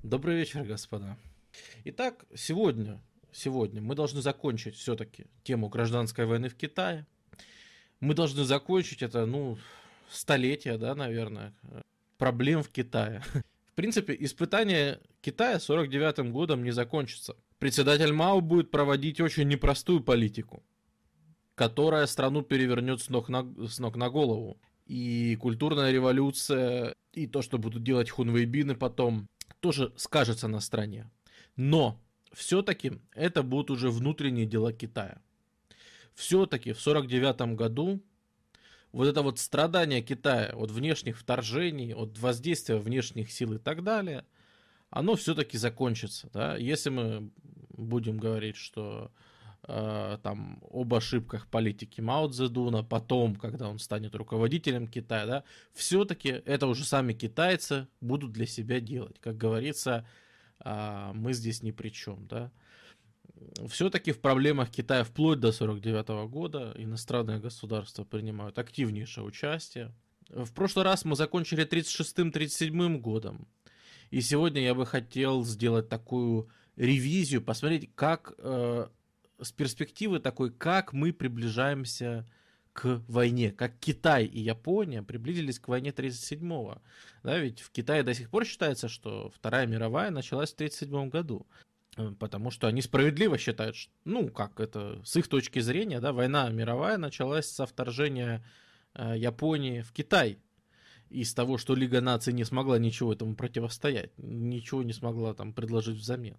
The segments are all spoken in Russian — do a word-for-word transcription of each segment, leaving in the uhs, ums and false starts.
Добрый вечер, господа. Итак, сегодня, сегодня мы должны закончить все-таки тему гражданской войны в Китае. Мы должны закончить это, ну, столетия, да, наверное, проблем в Китае. В принципе, испытание Китая сорок девятым годом не закончится. Председатель Мао будет проводить очень непростую политику, которая страну перевернет с ног на, с ног на голову. И культурная революция, и то, что будут делать хунвейбины потом, тоже скажется на стране. Но все-таки это будут уже внутренние дела Китая. Все-таки в сорок девятом году вот это вот страдание Китая от внешних вторжений, от воздействия внешних сил и так далее, оно все-таки закончится. Да? Если мы будем говорить, что э, там об ошибках политики Мао Цзэдуна, потом, когда он станет руководителем Китая, да, все-таки это уже сами китайцы будут для себя делать. Как говорится, э, мы здесь ни при чем. Да? Все-таки в проблемах Китая вплоть до сорок девятого года иностранные государства принимают активнейшее участие. В прошлый раз мы закончили тридцать шестым тридцать седьмым годом. И сегодня я бы хотел сделать такую ревизию, посмотреть, как э, с перспективы такой, как мы приближаемся к войне, как Китай и Япония приблизились к войне тридцать седьмого. Да, ведь в Китае до сих пор считается, что Вторая мировая началась в тридцать седьмом году. Потому что они справедливо считают, что, ну, как это, с их точки зрения, да, война мировая началась со вторжения э, Японии в Китай. Из того, что Лига наций не смогла ничего этому противостоять, ничего не смогла там предложить взамен.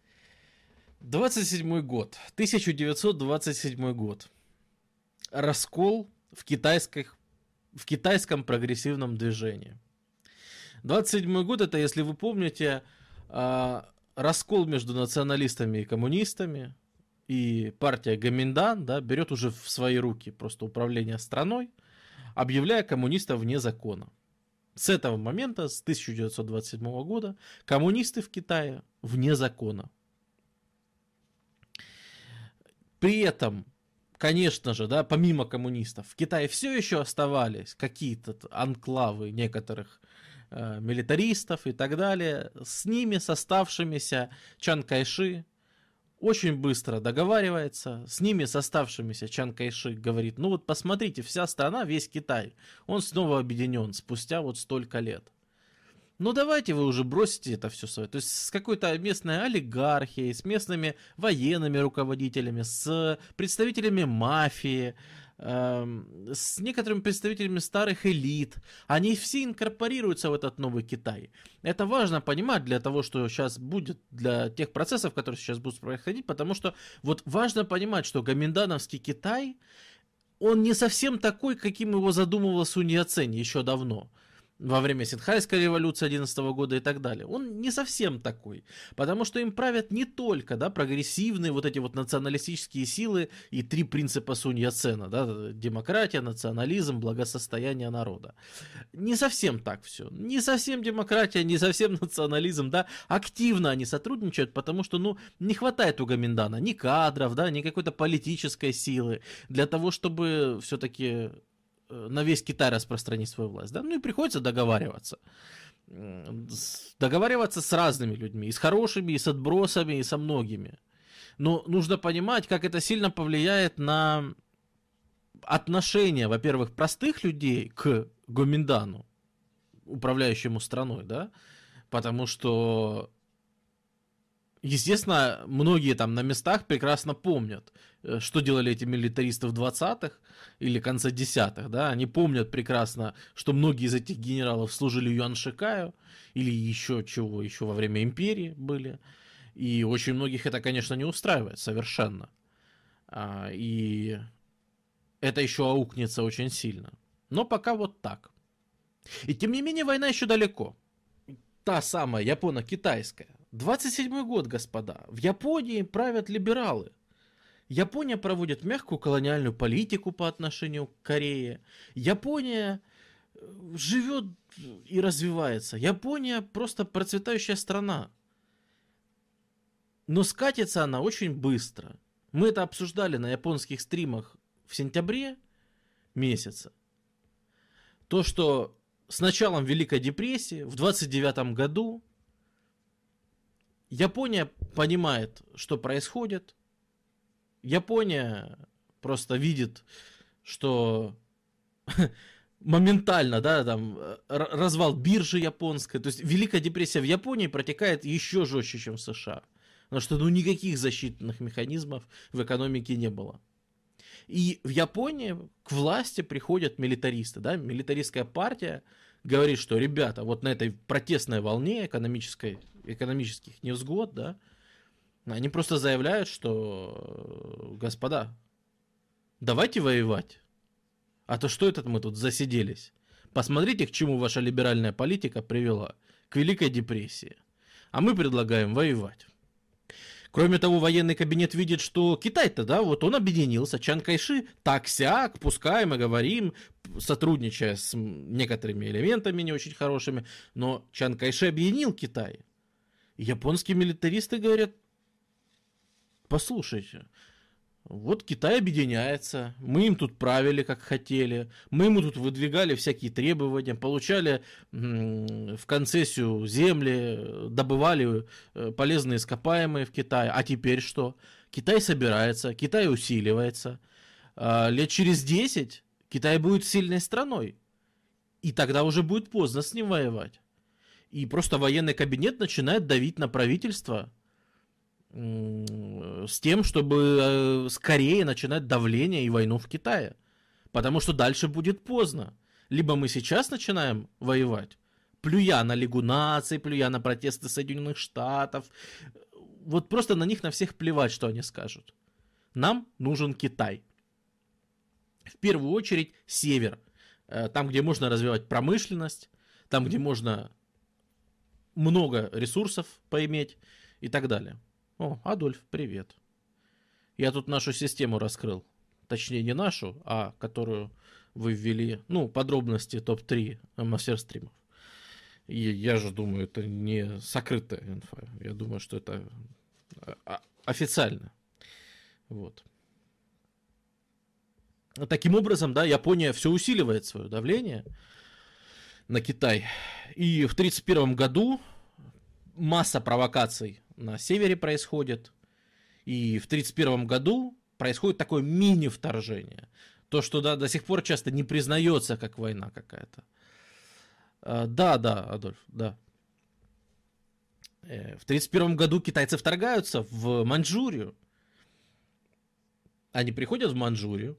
двадцать седьмой год, тысяча девятьсот двадцать седьмой год. Раскол в, китайских, в китайском прогрессивном движении. двадцать седьмой год, это, если вы помните, э, раскол между националистами и коммунистами, и партия Гоминдан, да, берет уже в свои руки просто управление страной, объявляя коммунистов вне закона. С этого момента, с тысяча девятьсот двадцать седьмого года, коммунисты в Китае вне закона. При этом, конечно же, да, помимо коммунистов, в Китае все еще оставались какие-то анклавы некоторых э, милитаристов и так далее. С ними, с оставшимися, Чан Кайши очень быстро договаривается, с ними, с оставшимися, Чан Кайши говорит, ну вот посмотрите, вся страна, весь Китай, он снова объединен спустя вот столько лет. Ну давайте вы уже бросите это все свое. То есть с какой-то местной олигархией, с местными военными руководителями, с представителями мафии, э, с некоторыми представителями старых элит. Они все инкорпорируются в этот новый Китай. Это важно понимать для того, что сейчас будет, для тех процессов, которые сейчас будут происходить, потому что вот важно понимать, что гоминдановский Китай, он не совсем такой, каким его задумывал Сунь Яцень еще давно. Во время Синьхайской революции одиннадцатого года и так далее. Он не совсем такой, потому что им правят не только, да, прогрессивные вот эти вот националистические силы и три принципа Сунь Яцена, да, демократия, национализм, благосостояние народа. Не совсем так все, не совсем демократия, не совсем национализм, да, активно они сотрудничают, потому что, ну, не хватает у Гоминдана ни кадров, да, ни какой-то политической силы для того, чтобы все-таки на весь Китай распространить свою власть, да, ну и приходится договариваться. Договариваться с разными людьми, и с хорошими, и с отбросами, и со многими. Но нужно понимать, как это сильно повлияет на отношение, во-первых, простых людей к Гоминдану, управляющему страной, да, потому что, естественно, многие там на местах прекрасно помнят, что делали эти милитаристы в двадцатых или конце десятых, да, они помнят прекрасно, что многие из этих генералов служили Юань Шикаю или еще чего, еще во время империи были, и очень многих это, конечно, не устраивает совершенно, и это еще аукнется очень сильно, но пока вот так. И тем не менее война еще далеко. Та самая японо-китайская. двадцать седьмой год, господа. В Японии правят либералы. Япония проводит мягкую колониальную политику по отношению к Корее. Япония живет и развивается. Япония просто процветающая страна. Но скатится она очень быстро. Мы это обсуждали на японских стримах в сентябре месяце. То, что с началом Великой депрессии в двадцать девятом году Япония понимает, что происходит. Япония просто видит, что моментально, да, там, развал биржи японской. То есть Великая депрессия в Японии протекает еще жестче, чем в США. Потому что, ну, никаких защитных механизмов в экономике не было. И в Японии к власти приходят милитаристы, да, милитаристская партия говорит, что, ребята, вот на этой протестной волне экономической, экономических невзгод, да, они просто заявляют, что, господа, давайте воевать. А то что это мы тут засиделись? Посмотрите, к чему ваша либеральная политика привела. К Великой депрессии. А мы предлагаем воевать. Кроме того, военный кабинет видит, что Китай-то, да, вот он объединился, Чан Кайши, так-сяк, пускай мы говорим, сотрудничая с некоторыми элементами не очень хорошими, но Чан Кайши объединил Китай. И японские милитаристы говорят, послушайте, вот Китай объединяется, мы им тут правили как хотели, мы ему тут выдвигали всякие требования, получали в концессию земли, добывали полезные ископаемые в Китае. А теперь что? Китай собирается, Китай усиливается. Лет через десять Китай будет сильной страной. И тогда уже будет поздно с ним воевать. И просто военный кабинет начинает давить на правительство с тем, чтобы скорее начинать давление и войну в Китае. Потому что дальше будет поздно. Либо мы сейчас начинаем воевать, плюя на Лигу наций, плюя на протесты Соединенных Штатов. Вот просто на них на всех плевать, что они скажут. Нам нужен Китай. В первую очередь север. Там, где можно развивать промышленность, там, где можно много ресурсов поиметь и так далее. О, Адольф, привет. Я тут нашу систему раскрыл. Точнее, не нашу, а которую вы ввели. Ну, подробности топ три мастер-стримов. И я же думаю, это не сокрытая инфа. Я думаю, что это официально. Вот. Таким образом, да, Япония все усиливает свое давление на Китай. И в тридцать первом году масса провокаций на севере происходит. И в тридцать первом году происходит такое мини-вторжение. То, что да, до сих пор часто не признается как война какая-то. Да, да, Адольф, да. В тридцать первом году китайцы вторгаются в Маньчжурию. Они приходят в Маньчжурию,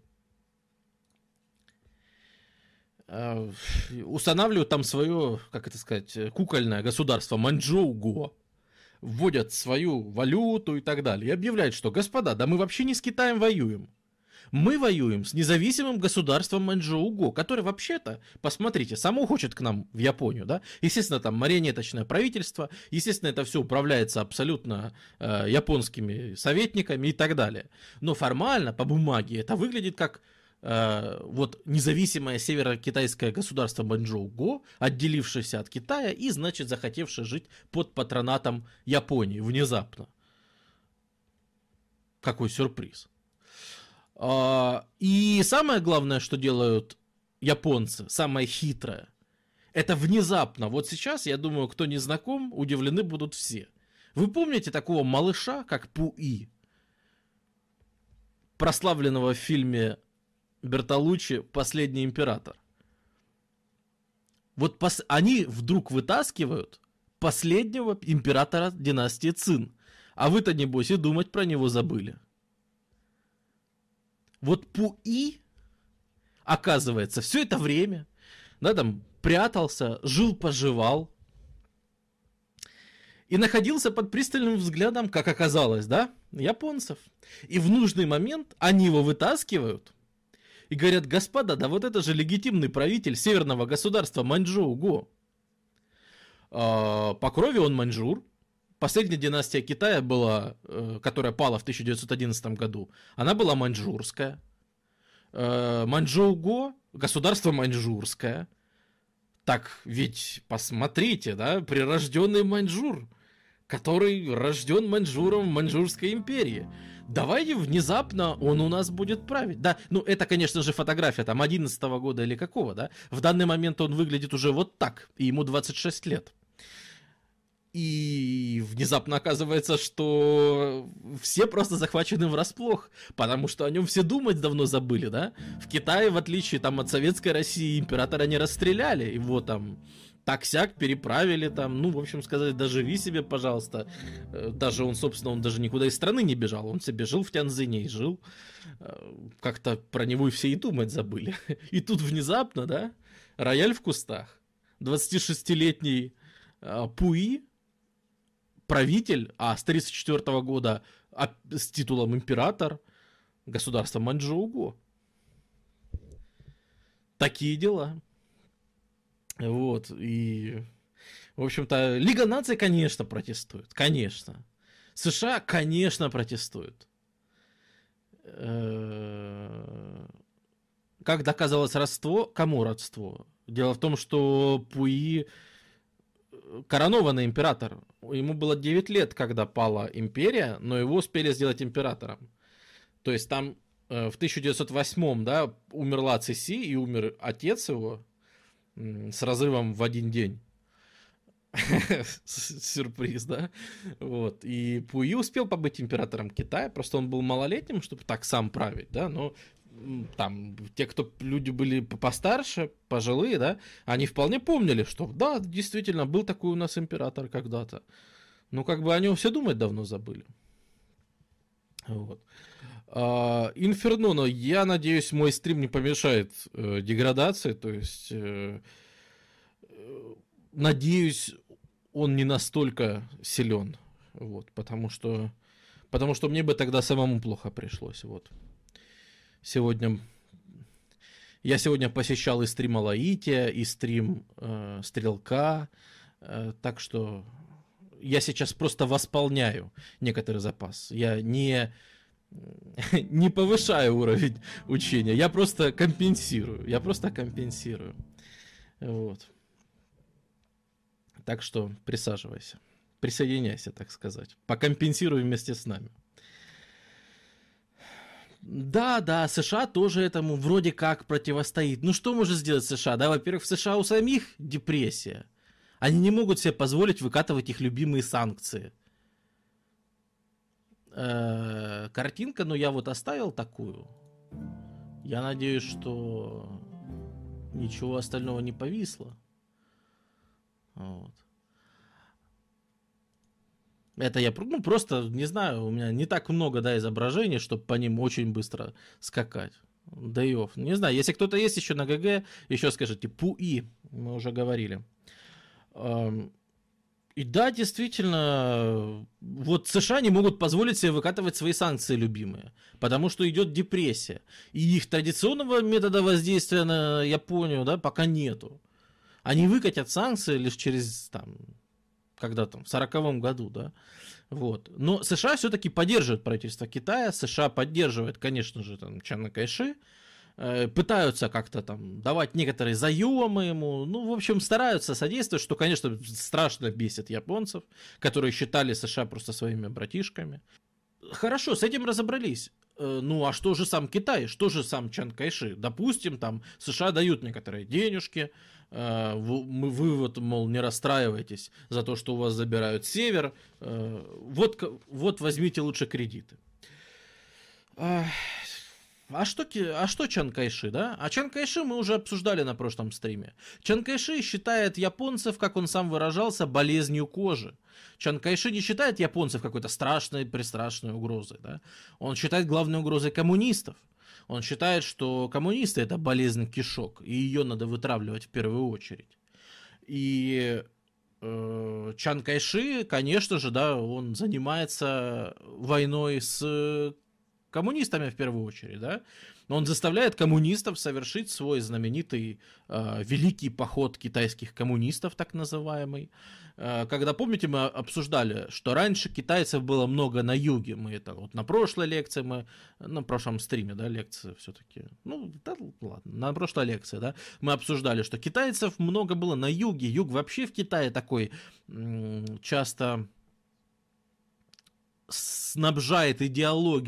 устанавливают там свое, как это сказать, кукольное государство Маньчжоу-го, вводят свою валюту и так далее, и объявляют, что, господа, да мы вообще не с Китаем воюем. Мы воюем с независимым государством Маньчжоу-го, который вообще-то, посмотрите, само хочет к нам в Японию, да? Естественно, там марионеточное правительство, естественно, это все управляется абсолютно э, японскими советниками и так далее. Но формально, по бумаге, это выглядит как э, вот независимое северокитайское государство Маньчжоу-го, отделившееся от Китая и, значит, захотевшее жить под патронатом Японии внезапно. Какой сюрприз. И самое главное, что делают японцы, самое хитрое, это внезапно. Вот сейчас, я думаю, кто не знаком, удивлены будут все. Вы помните такого малыша, как Пуи, прославленного в фильме Бертолуччи «Последний император»? Вот пос... они вдруг вытаскивают последнего императора династии Цин. А вы-то, небось, и думать про него забыли. Вот Пуи, оказывается, все это время, да, там, прятался, жил-поживал и находился под пристальным взглядом, как оказалось, да, японцев. И в нужный момент они его вытаскивают и говорят: господа, да вот это же легитимный правитель северного государства Маньчжоу-го. По крови он маньчжур. Последняя династия Китая была, которая пала в тысяча девятьсот одиннадцатом году, она была маньчжурская. Маньчжоу-го, государство маньчжурское. Так ведь посмотрите, да, прирожденный маньчжур, который рожден маньчжуром в Маньчжурской империи. Давайте внезапно он у нас будет править. Да, ну это, конечно же, фотография там одиннадцатого года или какого, да. В данный момент он выглядит уже вот так, и ему двадцать шесть лет. И внезапно оказывается, что все просто захвачены врасплох, потому что о нем все думать давно забыли, да? В Китае, в отличие там от советской России, императора не расстреляли, его там так-сяк переправили там, ну, в общем сказать, доживи себе, пожалуйста. Даже он, собственно, он даже никуда из страны не бежал, он себе жил в Тяньцзине и жил. Как-то про него и все и думать забыли. И тут внезапно, да, рояль в кустах, двадцатишестилетний Пуи, правитель, а с тридцать четвёртого года а, с титулом император государства Маньчжоу-Го. Такие дела. Вот, и, в общем-то, Лига наций, конечно, протестует, конечно. США, конечно, протестуют. Как доказалось родство? Кому родство? Дело в том, что Пуи коронованный император. Ему было девять лет, когда пала империя, но его успели сделать императором. То есть там э, в тысяча девятьсот восьмом, да, умерла Цыси и умер отец его м, с разрывом в один день. Сюрприз, да? Вот. И Пуи успел побыть императором Китая, просто он был малолетним, чтобы так сам править, да, но там те, кто люди были постарше, пожилые, да, они вполне помнили, что да, действительно, был такой у нас император когда-то. Ну, как бы о нем все думать давно забыли. Вот. А, Инферно, но я надеюсь, мой стрим не помешает э, деградации, то есть э, э, надеюсь, он не настолько силен, вот, потому что, потому что мне бы тогда самому плохо пришлось, вот. Сегодня я сегодня посещал и стрим Алаития, и стрим э, Стрелка, э, так что я сейчас просто восполняю некоторый запас. Я не не повышаю уровень учения, я просто компенсирую, я просто компенсирую, вот. Так что присаживайся, присоединяйся, так сказать, покомпенсируй вместе с нами. Да, да, США тоже этому вроде как противостоит. Ну что может сделать США? Да, во-первых, в США у самих депрессия. Они не могут себе позволить выкатывать их любимые санкции. Э-э- картинка, ну я вот оставил такую. Я надеюсь, что ничего остального не повисло. Вот. Это я ну, просто, не знаю, у меня не так много, да, изображений, чтобы по ним очень быстро скакать. Day off. Не знаю, если кто-то есть еще на ГГ, еще скажите, Пуи, мы уже говорили. И да, действительно, вот США не могут позволить себе выкатывать свои санкции любимые, потому что идет депрессия. И их традиционного метода воздействия на Японию, да, пока нету. Они выкатят санкции лишь через, там, когда там, в сороковом году, да, вот. Но США все-таки поддерживают правительство Китая, США поддерживает, конечно же, там, Чана Кайши, э, пытаются как-то там давать некоторые заемы ему, ну, в общем, стараются содействовать, что, конечно, страшно бесит японцев, которые считали США просто своими братишками. Хорошо, с этим разобрались. Ну, а что же сам Китай? Что же сам Чан Кайши? Допустим, там США дают некоторые денежки, вы, вы вот, мол, не расстраивайтесь за то, что у вас забирают север, вот, вот возьмите лучше кредиты. А что, а что Чан Кайши, да? А Чан Кайши мы уже обсуждали на прошлом стриме. Чан Кайши считает японцев, как он сам выражался, болезнью кожи. Чан Кайши не считает японцев какой-то страшной, пристрашной угрозой, да? Он считает главной угрозой коммунистов. Он считает, что коммунисты — это болезнь кишок, и ее надо вытравливать в первую очередь. И э, Чан Кайши, конечно же, да, он занимается войной с коммунистами в первую очередь, да. Он заставляет коммунистов совершить свой знаменитый э, великий поход китайских коммунистов, так называемый. Э, когда, помните, мы обсуждали, что раньше китайцев было много на юге. Мы это вот на прошлой лекции, мы на прошлом стриме, да, лекция все-таки. Ну, да, ладно, на прошлой лекции, да, мы обсуждали, что китайцев много было на юге. Юг вообще в Китае такой м- часто снабжает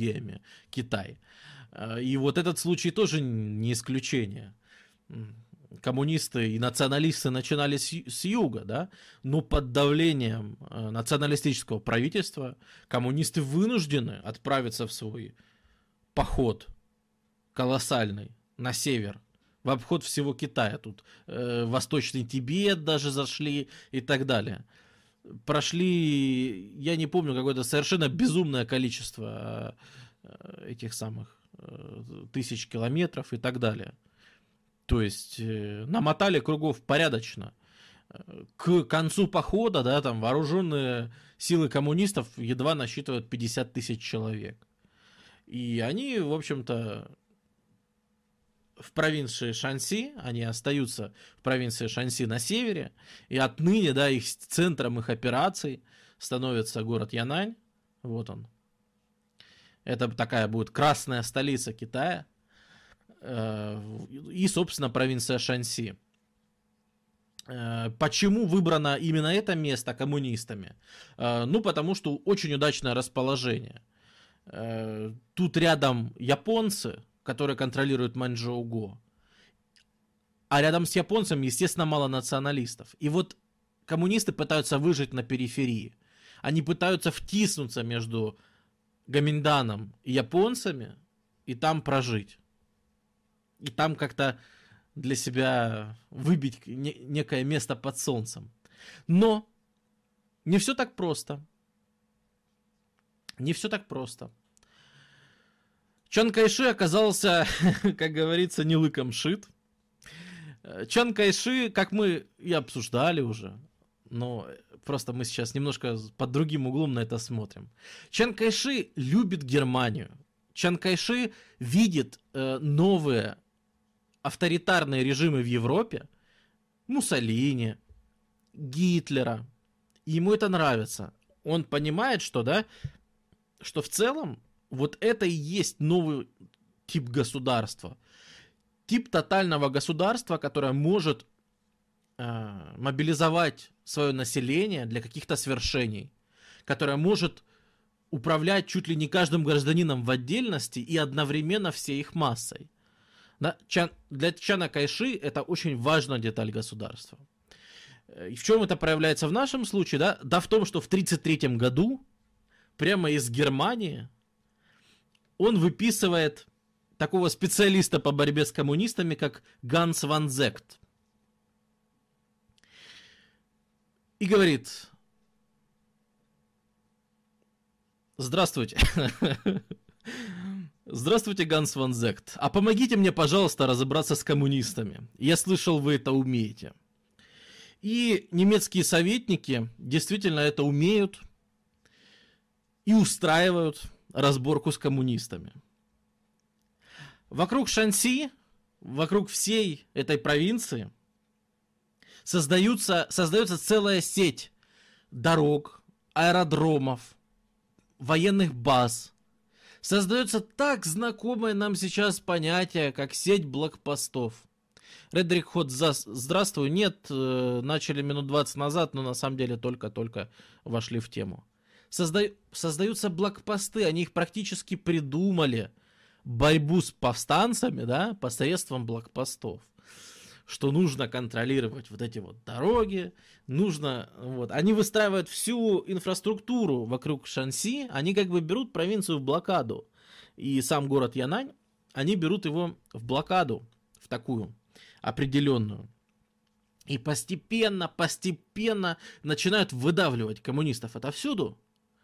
идеологиями Китай. И вот этот случай тоже не исключение. коммунисты и националисты начинали с, с юга, да, но под давлением э, националистического правительства коммунисты вынуждены отправиться в свой поход колоссальный на север, в обход всего Китая. Тут э, Восточный Тибет даже зашли и так далее. Прошли, я не помню, какое-то совершенно безумное количество э, этих самых э, тысяч километров и так далее. То есть э, намотали кругов порядочно. К концу похода, да, там вооруженные силы коммунистов едва насчитывают пятьдесят тысяч человек. И они, в общем-то, в провинции Шанси, они остаются в провинции Шанси на севере, и отныне, да, их центром их операций становится город Янань. Вот он. Это такая будет красная столица Китая. И, собственно, провинция Шанси. Почему выбрано именно это место коммунистами? Ну, потому что очень удачное расположение. Тут рядом японцы, которые контролируют Маньчжоу-го. А рядом с японцами, естественно, мало националистов. И вот коммунисты пытаются выжить на периферии. Они пытаются втиснуться между Гоминданом и японцами и там прожить. И там как-то для себя выбить не- некое место под солнцем. Но не все так просто. Не все так просто. Чан Кайши оказался, как говорится, не лыком шит. Чан Кайши, как мы и обсуждали уже, но просто мы сейчас немножко под другим углом на это смотрим. Чан Кайши любит Германию. Чан Кайши видит э, новые авторитарные режимы в Европе, Муссолини, Гитлера. И ему это нравится. Он понимает, что, да, что в целом вот это и есть новый тип государства. Тип тотального государства, которое может э, мобилизовать свое население для каких-то свершений. Которое может управлять чуть ли не каждым гражданином в отдельности и одновременно всей их массой. Да? Чан, для Чана Кайши это очень важная деталь государства. И в чем это проявляется в нашем случае? Да, да в том, что в тысяча девятьсот тридцать третьем году прямо из Германии он выписывает такого специалиста по борьбе с коммунистами, как Ганс ван Зект. И говорит: здравствуйте. Здравствуйте, Ганс ван Зект. А помогите мне, пожалуйста, разобраться с коммунистами. Я слышал, вы это умеете. И немецкие советники действительно это умеют и устраивают разборку с коммунистами. Вокруг Шанси, вокруг всей этой провинции создаются, создается целая сеть дорог, аэродромов, военных баз. Создается так знакомое нам сейчас понятие, как сеть блокпостов. Редрик Ход, здравствуй. Нет, начали минут двадцать назад, но на самом деле только-только вошли в тему. Созда... Создаются блокпосты, они их практически придумали. Борьбу с повстанцами, да, посредством блокпостов. Что нужно контролировать вот эти вот дороги, нужно, вот, они выстраивают всю инфраструктуру вокруг Шанси, они как бы берут провинцию в блокаду, и сам город Янань, они берут его в блокаду, в такую определенную, и постепенно, постепенно начинают выдавливать коммунистов отовсюду,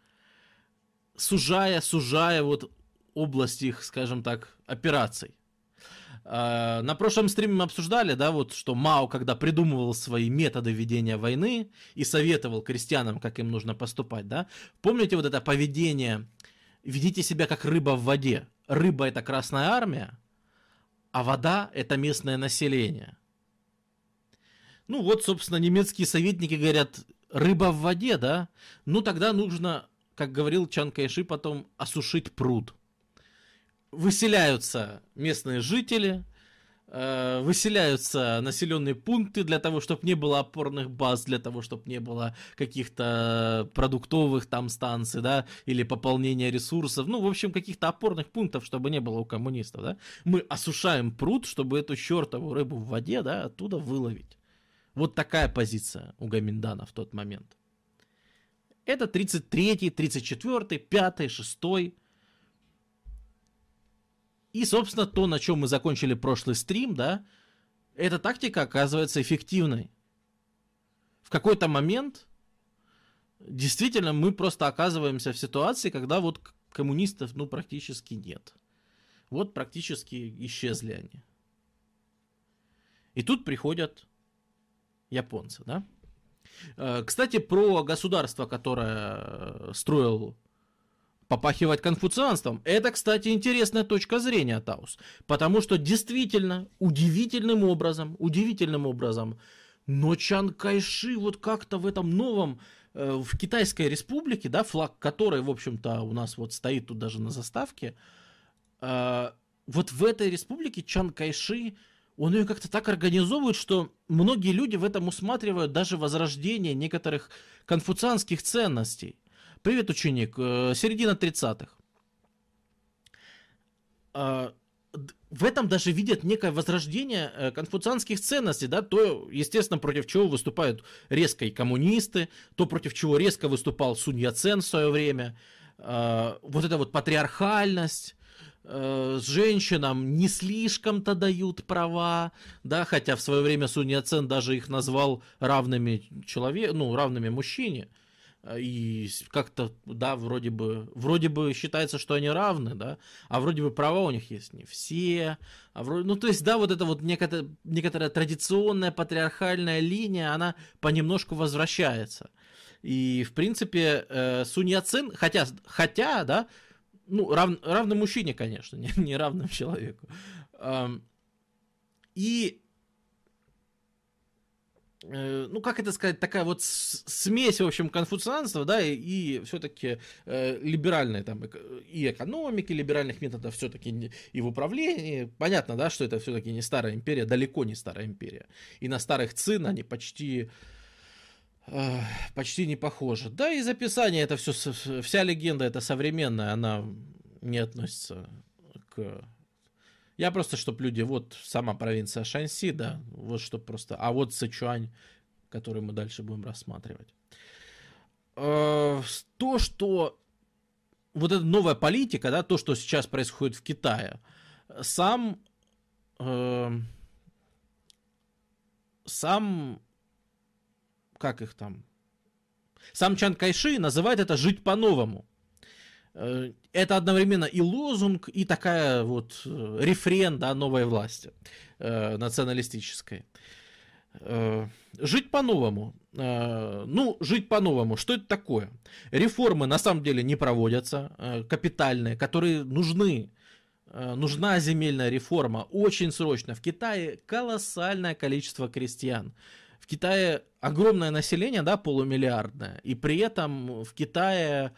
сужая, сужая вот область их, скажем так, операций. На прошлом стриме мы обсуждали, да, вот, что Мао, когда придумывал свои методы ведения войны и советовал крестьянам, как им нужно поступать, да, помните вот это поведение: ведите себя как рыба в воде. Рыба — это Красная Армия, а вода — это местное население. Ну вот, собственно, немецкие советники говорят: рыба в воде, да, ну тогда нужно, как говорил Чан Кайши потом, осушить пруд. Выселяются местные жители, э, выселяются населенные пункты для того, чтобы не было опорных баз, для того, чтобы не было каких-то продуктовых там станций, да, или пополнения ресурсов, ну, в общем, каких-то опорных пунктов, чтобы не было у коммунистов, да. Мы осушаем пруд, чтобы эту чертову рыбу в воде, да, оттуда выловить. Вот такая позиция у Гоминдана в тот момент. Это тридцать третий, тридцать четвёртый, пятый, шестой. И, собственно, то, на чем мы закончили прошлый стрим, да, эта тактика оказывается эффективной. В какой-то момент действительно мы просто оказываемся в ситуации, когда вот коммунистов, ну, практически нет. Вот практически исчезли они. И тут приходят японцы, да. Кстати, про государство, которое строил, попахивать конфуцианством, это, кстати, интересная точка зрения, Таус. Потому что действительно, удивительным образом, удивительным образом, но Чан Кайши вот как-то в этом новом, э, в Китайской республике, да, флаг которой, в общем-то, у нас вот стоит тут даже на заставке, э, вот в этой республике Чан Кайши, он ее как-то так организовывает, что многие люди в этом усматривают даже возрождение некоторых конфуцианских ценностей. Привет, ученик. Середина тридцатых. В этом даже видят некое возрождение конфуцианских ценностей, да, то, естественно, против чего выступают резко и коммунисты, то, против чего резко выступал Сунь Яцен в свое время. Вот эта вот патриархальность, с женщинам не слишком-то дают права, да, хотя в свое время Сунь Яцен даже их назвал равными человеку, ну, равными мужчине. И как-то, да, вроде бы, вроде бы считается, что они равны, да, а вроде бы права у них есть не все, а вроде, ну, то есть, да, вот эта вот некоторая, некоторая традиционная патриархальная линия, она понемножку возвращается. И, в принципе, э, Сунь Яцен, хотя, хотя, да, ну, рав, равным мужчине, конечно, не, не равным человеку. Эм, и ну, как это сказать, такая вот смесь, в общем, конфуцианства, да, и, и все-таки э, либеральной там и экономики, либеральных методов все-таки и в управлении. Понятно, да, что это все-таки не старая империя, далеко не старая империя. И на старых цин они почти, э, почти не похожи. Да, и записание, это все, вся легенда, это современная, она не относится к... Я просто, чтобы люди, вот сама провинция Шаньси, да, вот чтобы просто, а вот Сычуань, который мы дальше будем рассматривать. То, что вот эта новая политика, да, то, что сейчас происходит в Китае, сам, сам, как их там, сам Чан Кайши называет это «жить по-новому». Это одновременно и лозунг, и такая вот рефрен, да, новой власти э, националистической. Э, жить по-новому. Э, ну, жить по-новому. Что это такое? Реформы на самом деле не проводятся, э, капитальные, которые нужны. Э, нужна земельная реформа очень срочно. В Китае колоссальное количество крестьян. В Китае огромное население, да, полумиллиардное. И при этом в Китае...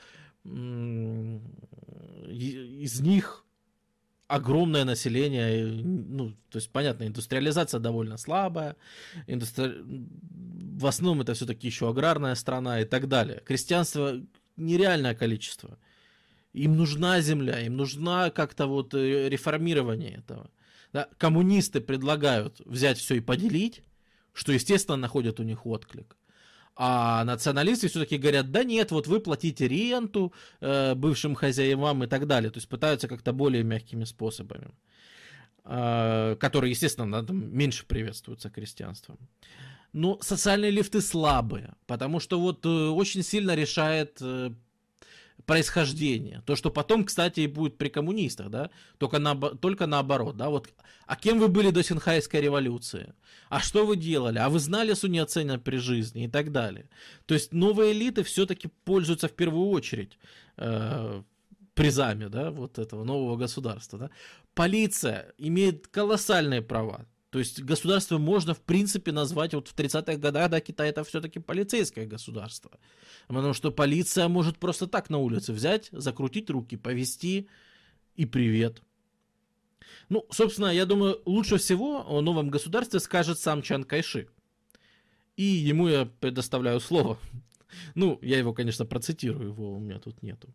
из них огромное население, ну, то есть, понятно, индустриализация довольно слабая, индустри... в основном это все-таки еще аграрная страна и так далее. Крестьянство нереальное количество. Им нужна земля, им нужна как-то вот реформирование этого. Да? Коммунисты предлагают взять все и поделить, что, естественно, находит у них отклик. А националисты все-таки говорят, да нет, вот вы платите ренту э, бывшим хозяевам и так далее. То есть пытаются как-то более мягкими способами, э, которые, естественно, там, меньше приветствуются крестьянством. Но социальные лифты слабые, потому что вот э, очень сильно решает э, происхождение. То, что потом, кстати, и будет при коммунистах, да, только, на, только наоборот, да, вот, а кем вы были до Синьхайской революции? А что вы делали? А вы знали Сунь Яценя при жизни? И так далее. То есть новые элиты все-таки пользуются в первую очередь э, призами, да, вот этого нового государства, да. Полиция имеет колоссальные права. То есть государство можно, в принципе, назвать, вот в тридцатых годах, да, Китай это все-таки полицейское государство. Потому что полиция может просто так на улице взять, закрутить руки, повести и привет. Ну, собственно, я думаю, лучше всего о новом государстве скажет сам Чан Кайши. И ему я предоставляю слово. Ну, я его, конечно, процитирую, его у меня тут нету.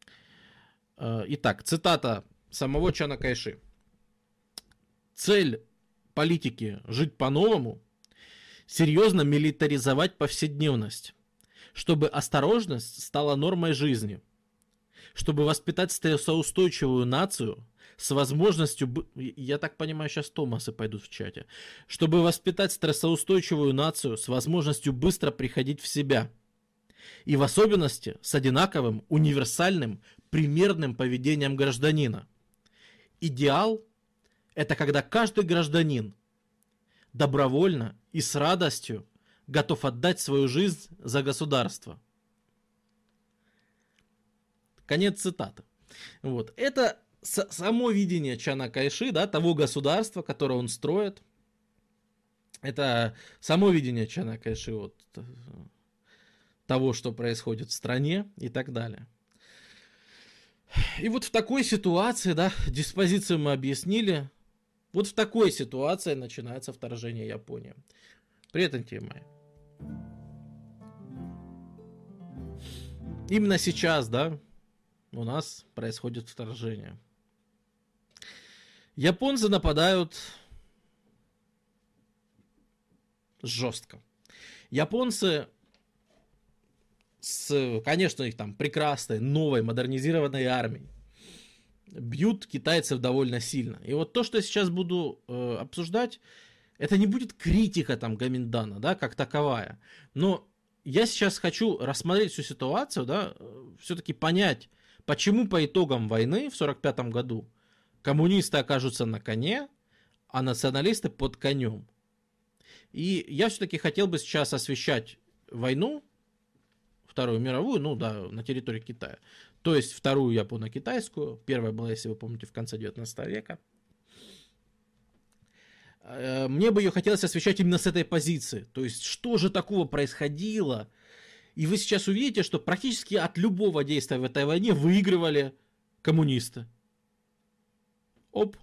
Итак, цитата самого Чана Кайши. Цель политики жить по-новому, серьезно милитаризовать повседневность, чтобы осторожность стала нормой жизни, чтобы воспитать стрессоустойчивую нацию с возможностью, я так понимаю, сейчас Томасы пойдут в чате, чтобы воспитать стрессоустойчивую нацию с возможностью быстро приходить в себя, и в особенности с одинаковым, универсальным, примерным поведением гражданина. Идеал – это когда каждый гражданин добровольно и с радостью готов отдать свою жизнь за государство. Конец цитаты. Вот. Это само видение Чана Кайши, да, того государства, которое он строит. Это само видение Чана Кайши вот, того, что происходит в стране и так далее. И вот в такой ситуации, да, диспозицию мы объяснили, вот в такой ситуации начинается вторжение Японии. Привет, антимай. Именно сейчас, да, у нас происходит вторжение. Японцы нападают жестко. Японцы с, конечно, их там прекрасной, новой, модернизированной армией бьют китайцев довольно сильно. И вот то, что я сейчас буду э, обсуждать, это не будет критика там Гоминдана, да, как таковая. Но я сейчас хочу рассмотреть всю ситуацию, да, все-таки понять, почему по итогам войны в сорок пятом году коммунисты окажутся на коне, а националисты под конем. И я все-таки хотел бы сейчас освещать войну, Вторую мировую, ну да, на территории Китая. То есть вторую японо-китайскую. Первая была, если вы помните, в конце девятнадцатого века. Мне бы ее хотелось освещать именно с этой позиции. То есть, что же такого происходило? И вы сейчас увидите, что практически от любого действия в этой войне выигрывали коммунисты. Оп.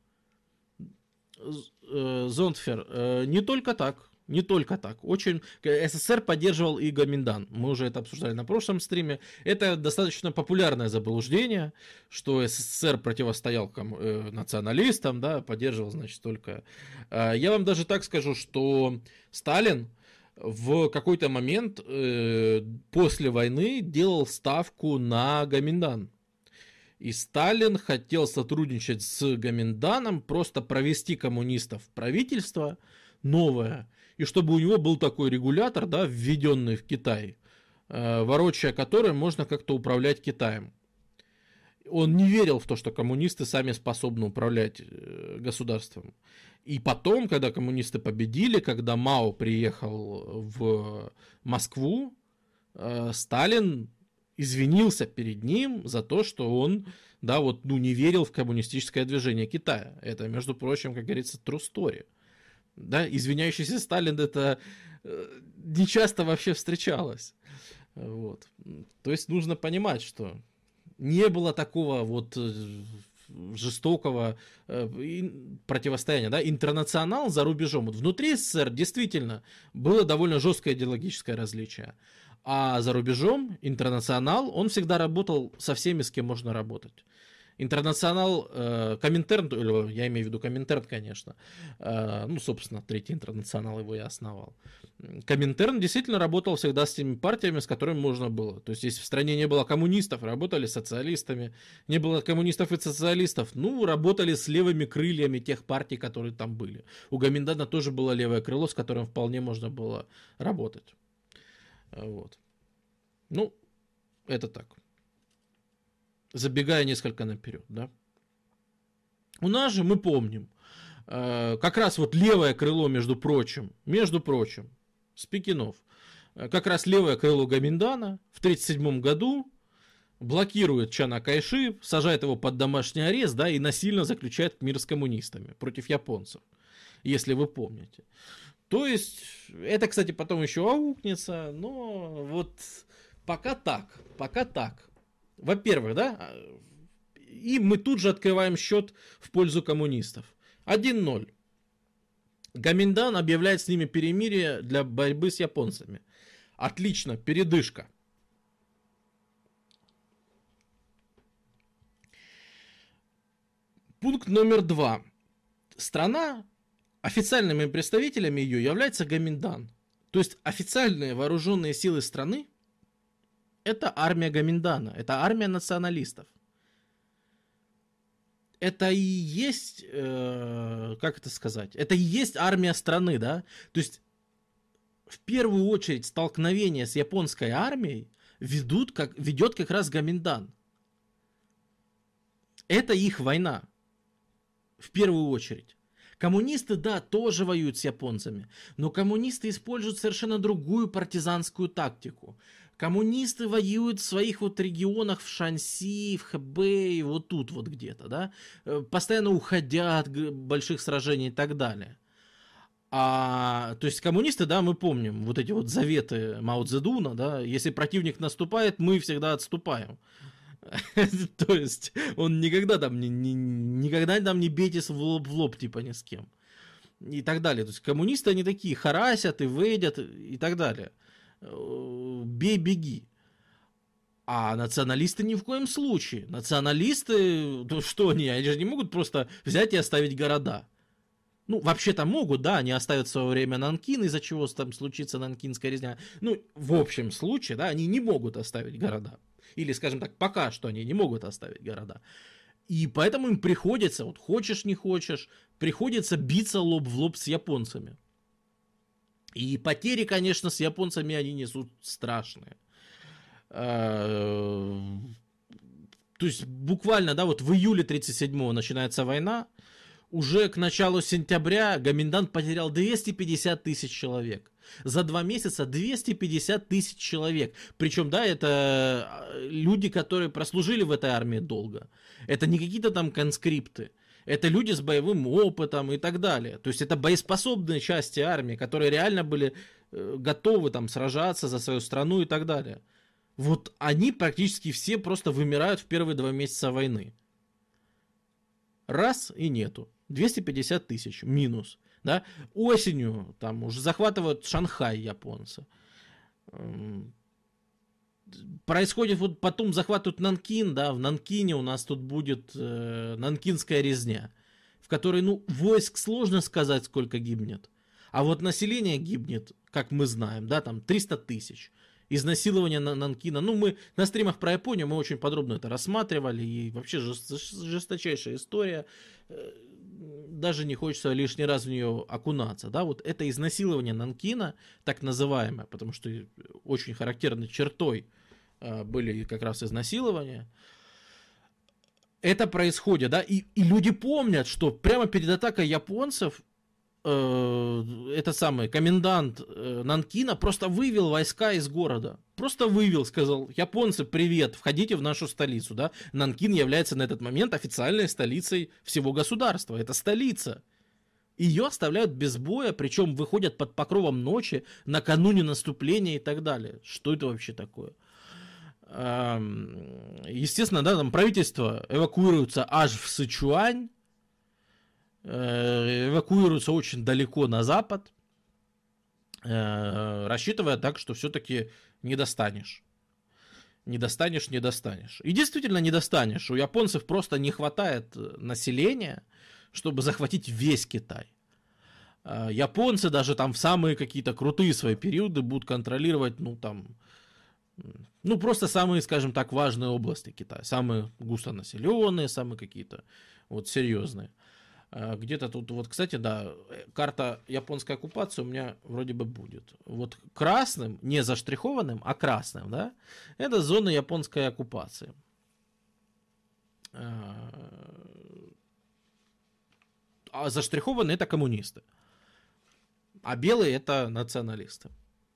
Зондфер. Не только так. Не только так. Очень СССР поддерживал и Гоминдан. Мы уже это обсуждали на прошлом стриме. Это достаточно популярное заблуждение, что СССР противостоял э, националистам, да, поддерживал, значит, только... Э, я вам даже так скажу, что Сталин в какой-то момент э, после войны делал ставку на Гоминдан. И Сталин хотел сотрудничать с Гоминданом, просто провести коммунистов в правительство новое, и чтобы у него был такой регулятор, да, введенный в Китай, э, ворочая который можно как-то управлять Китаем. Он не верил в то, что коммунисты сами способны управлять э, государством. И потом, когда коммунисты победили, когда Мао приехал в Москву, э, Сталин извинился перед ним за то, что он, да, вот, ну, не верил в коммунистическое движение Китая. Это, между прочим, как говорится, true story. Да, извиняющийся Сталин, это э, не часто вообще встречалось. Вот. То есть нужно понимать, что не было такого вот жестокого э, противостояния. Да? Интернационал за рубежом. Вот внутри СССР действительно было довольно жесткое идеологическое различие. А за рубежом интернационал, он всегда работал со всеми, с кем можно работать. Интернационал, э, Коминтерн, я имею в виду Коминтерн, конечно, э, ну, собственно, третий интернационал его я основал. Коминтерн действительно работал всегда с теми партиями, с которыми можно было. То есть, если в стране не было коммунистов, работали с социалистами, не было коммунистов и социалистов, ну, работали с левыми крыльями тех партий, которые там были. У Гоминдана тоже было левое крыло, с которым вполне можно было работать. Вот. Ну, это так. Забегая несколько наперед, да. У нас же, мы помним, э, как раз вот левое крыло, между прочим, между прочим, Спикинов, э, как раз левое крыло Гоминдана в тридцать седьмом году блокирует Чана Кайши, сажает его под домашний арест, да, и насильно заключает мир с коммунистами против японцев, если вы помните. То есть, это, кстати, потом еще аукнется, но вот пока так, пока так. Во-первых, да, И мы тут же открываем счет в пользу коммунистов. один ноль. Гоминьдан объявляет с ними перемирие для борьбы с японцами. Отлично, передышка. Пункт номер два. Страна, официальными представителями ее является Гоминьдан. То есть официальные вооруженные силы страны — это армия Гоминьдана, это армия националистов. Это и есть, э, как это сказать, это и есть армия страны, да? То есть в первую очередь столкновение с японской армией ведут как, ведет как раз Гоминьдан. Это их война. В первую очередь. Коммунисты, да, тоже воюют с японцами, но коммунисты используют совершенно другую партизанскую тактику. Коммунисты воюют в своих вот регионах, в Шаньси, в Хэбэй, вот тут вот где-то, да, постоянно уходя от больших сражений и так далее. А, то есть коммунисты, да, мы помним вот эти вот заветы Мао Цзэдуна, да, если противник наступает, мы всегда отступаем. То есть он никогда там не, не, никогда там не бейтесь в лоб в лоб, типа ни с кем. И так далее. То есть коммунисты, они такие, харасят и выйдят и так далее. Бей, беги. А националисты ни в коем случае. Националисты, ну что они, они же не могут просто взять и оставить города. Ну, вообще-то могут, да, они оставят в свое время Нанкин, из-за чего там случится нанкинская резня. Ну, в общем случае, да, они не могут оставить города. Или, скажем так, пока что они не могут оставить города. И поэтому им приходится, вот хочешь не хочешь, приходится биться лоб в лоб с японцами. И потери, конечно, с японцами они несут страшные. То есть буквально, да, вот в июле тридцать седьмого начинается война. Уже к началу сентября Гоминьдан потерял двести пятьдесят тысяч человек. За два месяца двести пятьдесят тысяч человек. Причем, да, это люди, которые прослужили в этой армии долго. Это не какие-то там конскрипты. Это люди с боевым опытом и так далее. То есть это боеспособные части армии, которые реально были готовы там сражаться за свою страну и так далее. Вот они практически все просто вымирают в первые два месяца войны. Раз и нету. двести пятьдесят тысяч минус. Да? Осенью там уже захватывают Шанхай японцы. Происходит вот потом захватывают Нанкин, да, в Нанкине у нас тут будет э, нанкинская резня, в которой, ну, войск сложно сказать, сколько гибнет. А вот население гибнет, как мы знаем, да, там триста тысяч. Изнасилование на Нанкина. Ну, мы на стримах про Японию мы очень подробно это рассматривали. И вообще жесточайшая история. Даже не хочется лишний раз в нее окунаться. Да? Вот это изнасилование Нанкина, так называемое, потому что очень характерной чертой были как раз изнасилования. Это происходит, да, и, и люди помнят, что прямо перед атакой японцев этот самый комендант Нанкина просто вывел войска из города. Просто вывел, сказал: японцы, привет, входите в нашу столицу. Да? Нанкин является на этот момент официальной столицей всего государства. Это столица. Ее оставляют без боя, причем выходят под покровом ночи, накануне наступления и так далее. Что это вообще такое? Естественно, да, там правительство эвакуируется аж в Сычуань. Эвакуируются очень далеко на запад, рассчитывая так, что все-таки не достанешь. Не достанешь, не достанешь. И действительно не достанешь. У японцев просто не хватает населения, чтобы захватить весь Китай. Японцы даже там в самые какие-то крутые свои периоды будут контролировать, ну там, ну просто самые, скажем так, важные области Китая. Самые густонаселенные, самые какие-то вот серьезные. Где-то тут, вот, кстати, да, карта японской оккупации у меня вроде бы будет. Вот красным, не заштрихованным, а красным, да, это зона японской оккупации. А заштрихованные это коммунисты. А белые это националисты.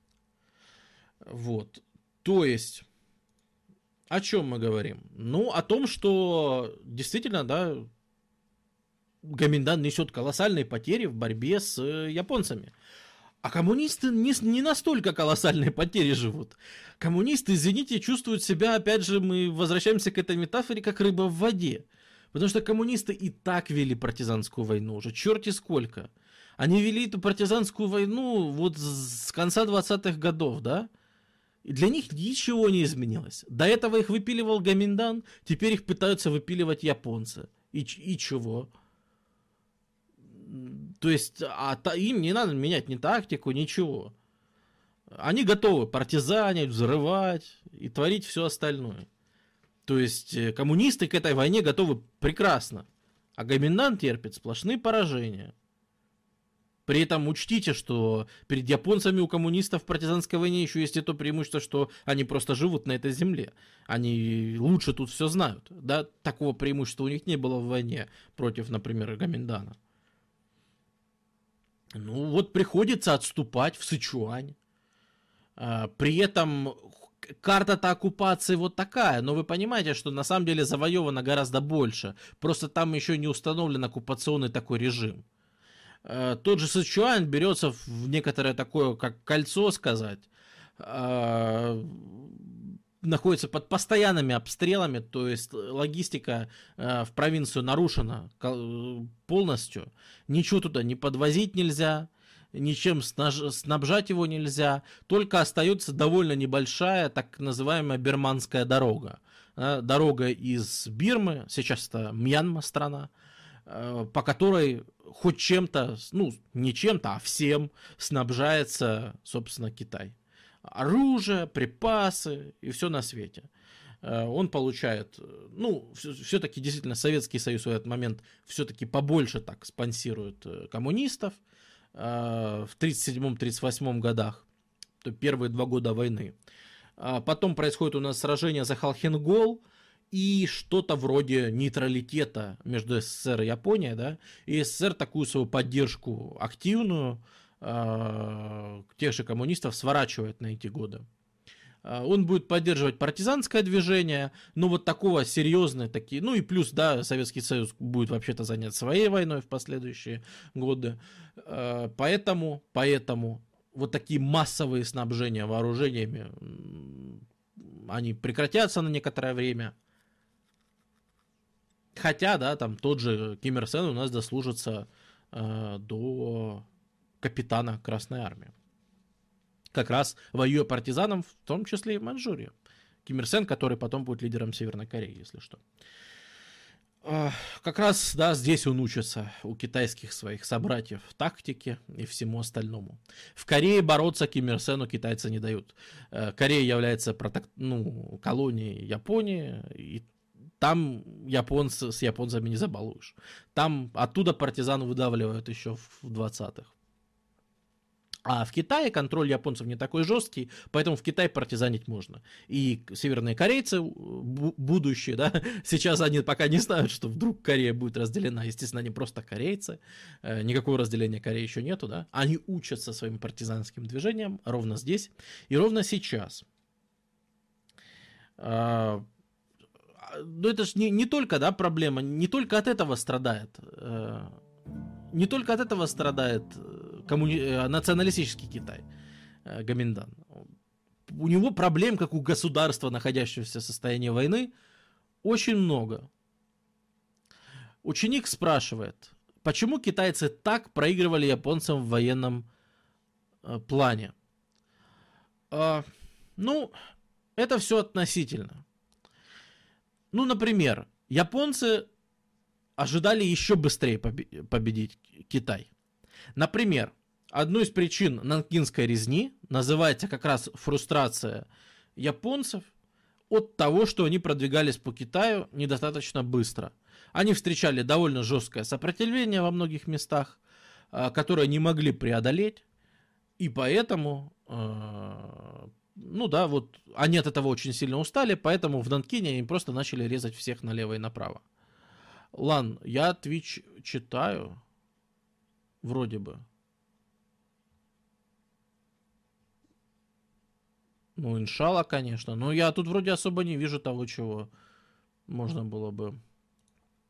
Вот. То есть, о чем мы говорим? Ну, о том, что действительно, да, Гоминьдан несет колоссальные потери в борьбе с японцами. А коммунисты не, не настолько колоссальные потери живут. Коммунисты, извините, чувствуют себя, опять же, мы возвращаемся к этой метафоре, как рыба в воде. Потому что коммунисты и так вели партизанскую войну уже, черти сколько. Они вели эту партизанскую войну вот с конца двадцатых годов, да? И для них ничего не изменилось. До этого их выпиливал Гоминьдан, теперь их пытаются выпиливать японцы. И, и чего? То есть, а та, им не надо менять ни тактику, ничего. Они готовы партизанить, взрывать и творить все остальное. То есть, коммунисты к этой войне готовы прекрасно. А Гоминьдан терпит сплошные поражения. При этом учтите, что перед японцами у коммунистов в партизанской войне еще есть и то преимущество, что они просто живут на этой земле. Они лучше тут все знают. Да? Такого преимущества у них не было в войне против, например, Гоминьдана. Ну вот приходится отступать в Сычуань. При этом карта-то оккупации вот такая, но вы понимаете, что на самом деле завоевано гораздо больше. Просто там еще не установлен оккупационный такой режим. Тот же Сычуань берется в некоторое такое, как кольцо сказать, находится под постоянными обстрелами, то есть логистика в провинцию нарушена полностью, ничего туда не подвозить нельзя, ничем снабжать его нельзя, только остается довольно небольшая так называемая Бирманская дорога. Дорога из Бирмы, сейчас это Мьянма страна, по которой хоть чем-то, ну не чем-то, а всем снабжается, собственно, Китай. Оружие, припасы и все на свете. Он получает, ну, все-таки действительно Советский Союз в этот момент все-таки побольше так спонсирует коммунистов в тридцать седьмом — тридцать восьмом годах, то первые два года войны. Потом происходит у нас сражение за Халхингол и что-то вроде нейтралитета между СССР и Японией, да, и СССР такую свою поддержку активную тех же коммунистов сворачивает на эти годы. Он будет поддерживать партизанское движение, но вот такого серьезного, такие, ну и плюс, да, Советский Союз будет вообще-то занят своей войной в последующие годы. Поэтому, поэтому вот такие массовые снабжения вооружениями, они прекратятся на некоторое время. Хотя, да, там тот же Ким Ир Сен у нас дослужится э, до капитана Красной Армии. Как раз воюя партизаном, в том числе и в Маньчжурии. Ким Ир Сен, который потом будет лидером Северной Кореи, если что. Э, как раз, да, здесь он учится у китайских своих собратьев тактике и всему остальному. В Корее бороться Ким Ир Сену китайцы не дают. Э, Корея является протек... ну, колонией Японии, и там японцы, с японцами не забалуешь. Там оттуда партизан выдавливают еще в двадцатых. А в Китае контроль японцев не такой жесткий, поэтому в Китае партизанить можно. И северные корейцы, будущие, да, сейчас они пока не знают, что вдруг Корея будет разделена. Естественно, они просто корейцы, никакого разделения Кореи еще нету, да. Они учатся своим партизанским движением ровно здесь и ровно сейчас. Но это же не, не только, да, проблема, не только от этого страдает. Не только от этого страдает коммуни... националистический Китай, Гоминьдан. У него проблем, как у государства, находящегося в состоянии войны, очень много. Ученик спрашивает, почему китайцы так проигрывали японцам в военном плане? Ну, это все относительно. Ну, например, японцы ожидали еще быстрее победить Китай. Например, одну из причин Нанкинской резни называется как раз фрустрация японцев от того, что они продвигались по Китаю недостаточно быстро. Они встречали довольно жесткое сопротивление во многих местах, которое не могли преодолеть, и поэтому, ну да, вот они от этого очень сильно устали, поэтому в Нанкине они просто начали резать всех налево и направо. Лан, я Twitch читаю, вроде бы. Ну, иншалла, конечно. Но я тут вроде особо не вижу того, чего можно было бы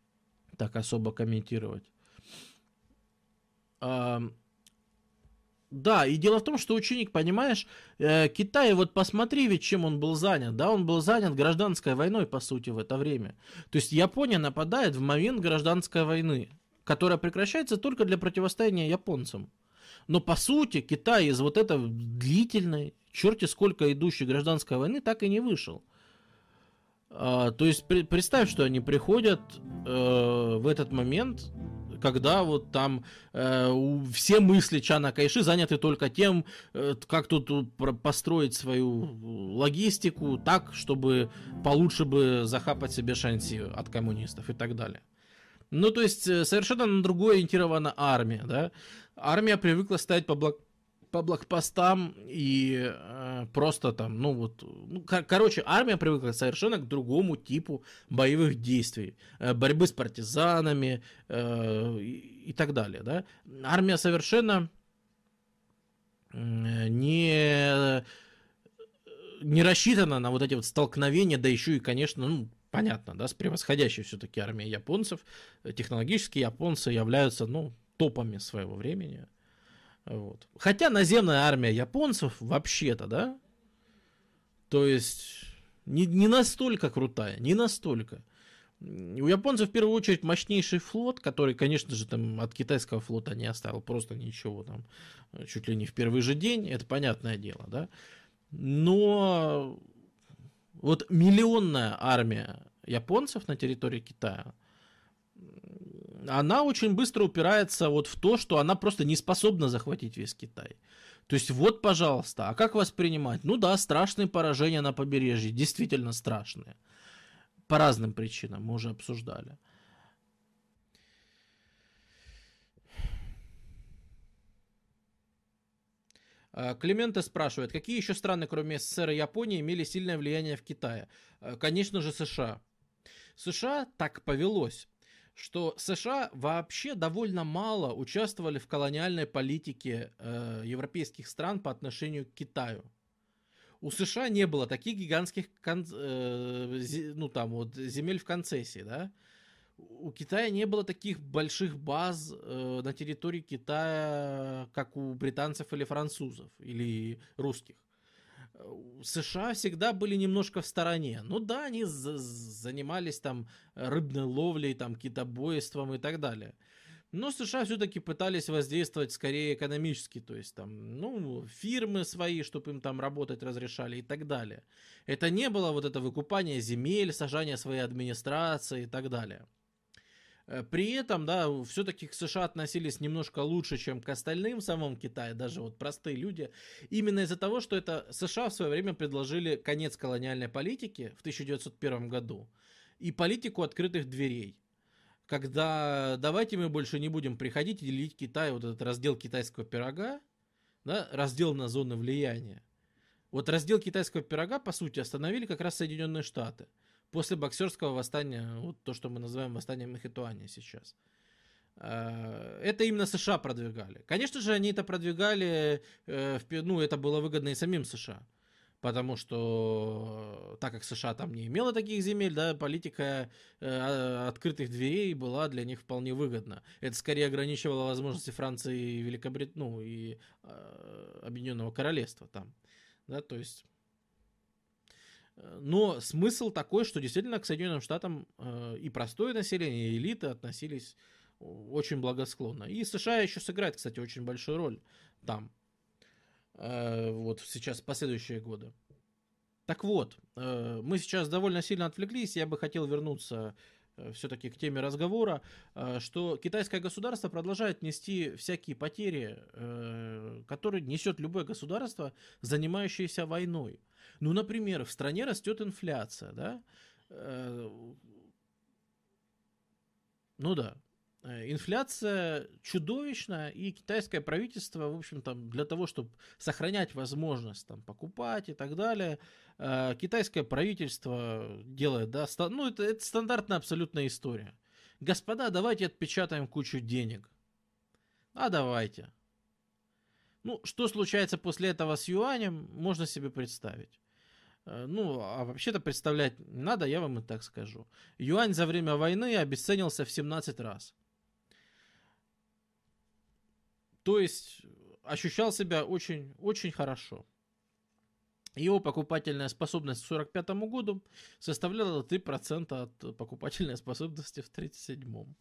так особо комментировать. А, Да, и дело в том, что ученик, понимаешь, э, Китай, вот посмотри, ведь чем он был занят, да, он был занят гражданской войной, по сути, в это время. То есть Япония нападает в момент гражданской войны, которая прекращается только для противостояния японцам. Но, по сути, Китай из вот этой длительной, черти сколько идущей гражданской войны так и не вышел. А, то есть при, представь, что они приходят э, в этот момент, когда вот там э, у, все мысли Чана Кайши заняты только тем, э, как тут построить свою логистику так, чтобы получше бы захапать себе шанси от коммунистов и так далее. Ну, то есть совершенно на другое ориентирована армия, да. Армия привыкла стоять по блок по блокпостам и э, просто там, ну вот, ну, кор- короче, армия привыкла совершенно к другому типу боевых действий, э, борьбы с партизанами э, и, и так далее, да. Армия совершенно э, не, не рассчитана на вот эти вот столкновения, да еще и, конечно, ну, понятно, да, с превосходящей все-таки армией японцев. Технологически японцы являются, ну, топами своего времени. Вот. Хотя наземная армия японцев вообще-то, да, то есть не, не настолько крутая, не настолько. У японцев в первую очередь мощнейший флот, который, конечно же, там от китайского флота не оставил просто ничего там, чуть ли не в первый же день, это понятное дело, да. Но вот миллионная армия японцев на территории Китая, она очень быстро упирается вот в то, что она просто не способна захватить весь Китай. То есть вот, пожалуйста, а как воспринимать? Ну да, страшные поражения на побережье, действительно страшные. По разным причинам, мы уже обсуждали. Клименте спрашивает, какие еще страны, кроме СССР и Японии, имели сильное влияние в Китае? Конечно же, США. США так повелось, что США вообще довольно мало участвовали в колониальной политике э, европейских стран по отношению к Китаю. У США не было таких гигантских кон- э, зе- ну, там, вот, земель в концессии, да? У Китая не было таких больших баз э, на территории Китая, как у британцев или французов, или русских. США всегда были немножко в стороне. Ну да, они за- занимались там рыбной ловлей, там китобойством и так далее. Но США все-таки пытались воздействовать скорее экономически, то есть там, ну, фирмы свои, чтобы им там работать разрешали и так далее. Это не было вот это выкупание земель, сажание своей администрации и так далее. При этом, да, все-таки к США относились немножко лучше, чем к остальным в самом Китае, даже вот простые люди, именно из-за того, что это США в свое время предложили конец колониальной политики в тысяча девятьсот первом году и политику открытых дверей. Когда давайте мы больше не будем приходить и делить Китай, вот этот раздел китайского пирога, да, раздел на зоны влияния. Вот раздел китайского пирога, по сути, остановили как раз Соединенные Штаты. После боксерского восстания, вот то, что мы называем восстанием Мэхэтуаня сейчас. Это именно США продвигали. Конечно же, они это продвигали, ну, это было выгодно и самим США. Потому что, так как США там не имела таких земель, да, политика э, открытых дверей была для них вполне выгодна. Это скорее ограничивало возможности Франции и Великобритании, ну, и э, Объединенного Королевства там. Да, то есть... Но смысл такой, что действительно к Соединенным Штатам э, и простое население, и элиты относились очень благосклонно. И США еще сыграет, кстати, очень большую роль там. Вот сейчас в последующие годы. Так вот, мы сейчас довольно сильно отвлеклись, я бы хотел вернуться все-таки к теме разговора, что китайское государство продолжает нести всякие потери, которые несет любое государство, занимающееся войной. Ну, например, в стране растет инфляция, да? Ну да. Инфляция чудовищная, и китайское правительство, в общем-то, для того, чтобы сохранять возможность там, покупать и так далее, китайское правительство делает, да, ну это, это стандартная абсолютная история. Господа, давайте отпечатаем кучу денег. А давайте. Ну, что случается после этого с юанем, можно себе представить. Ну, а вообще-то представлять не надо, я вам и так скажу. Юань за время войны обесценился в семнадцать раз. То есть ощущал себя очень, очень хорошо. Его покупательная способность к сорок пятому году составляла три процента от покупательной способности в тридцать седьмом.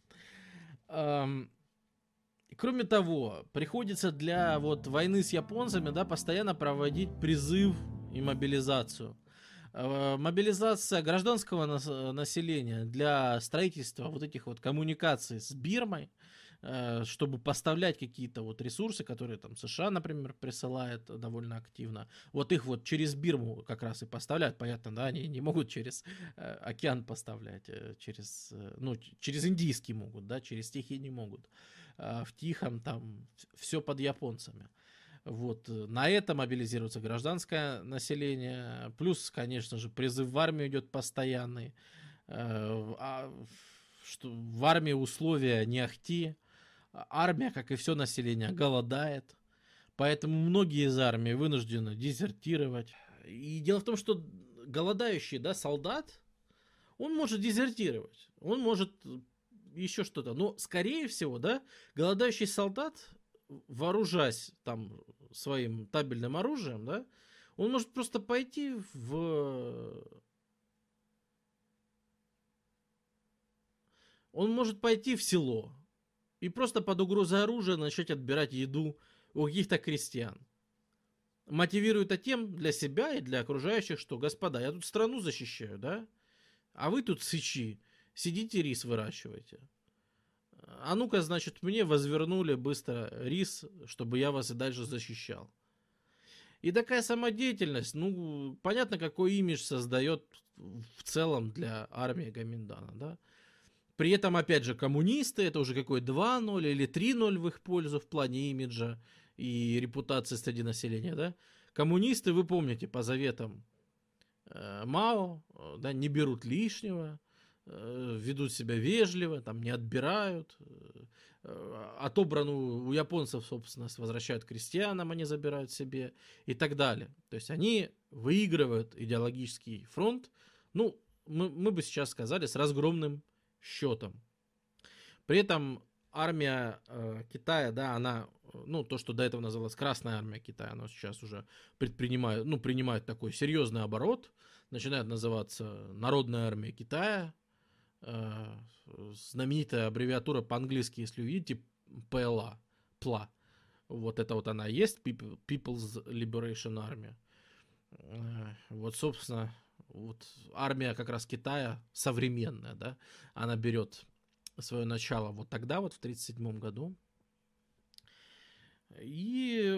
Кроме того, приходится для вот войны с японцами, да, постоянно проводить призыв и мобилизацию. Мобилизация гражданского населения для строительства вот этих вот коммуникаций с Бирмой, чтобы поставлять какие-то вот ресурсы, которые там США, например, присылает довольно активно. Вот их вот через Бирму как раз и поставляют, понятно, да, они не могут через океан поставлять, через, ну, через Индийский могут, да, через Тихий не могут. В Тихом там все под японцами. Вот. На это мобилизируется гражданское население. Плюс, конечно же, призыв в армию идет постоянный. А, что в армии условия не ахти. Армия, как и все население, голодает. Поэтому многие из армии вынуждены дезертировать. И дело в том, что голодающий, да, солдат, он может дезертировать. Он может еще что-то. Но, скорее всего, да, голодающий солдат, вооружаясь там своим табельным оружием, да, он может просто пойти в... Он может пойти в село и просто под угрозой оружия начать отбирать еду у каких-то крестьян. Мотивирует это тем для себя и для окружающих, что, господа, я тут страну защищаю, да? А вы тут сычи, сидите рис выращиваете. А ну-ка, значит, мне возвернули быстро рис, чтобы я вас и дальше защищал. И такая самодеятельность, ну, понятно, какой имидж создает в целом для армии Гоминдана, да. При этом, опять же, коммунисты, это уже какой два ноль или три ноль в их пользу в плане имиджа и репутации среди населения, да. Коммунисты, вы помните, по заветам э, Мао, да, не берут лишнего, ведут себя вежливо, там не отбирают, отобранную у японцев собственность возвращают крестьянам, они забирают себе и так далее. То есть они выигрывают идеологический фронт, ну, мы, мы бы сейчас сказали, с разгромным счетом. При этом армия э, Китая, да, она, ну, то, что до этого называлось Красная армия Китая, она сейчас уже предпринимает, ну, принимает такой серьезный оборот, начинает называться Народная армия Китая. Знаменитая аббревиатура по-английски, если увидите, пи эл эй, пла. Вот это вот она и есть, People's Liberation Army. Вот, собственно, вот армия как раз Китая современная, да, она берет свое начало вот тогда, вот в тридцать седьмом году. И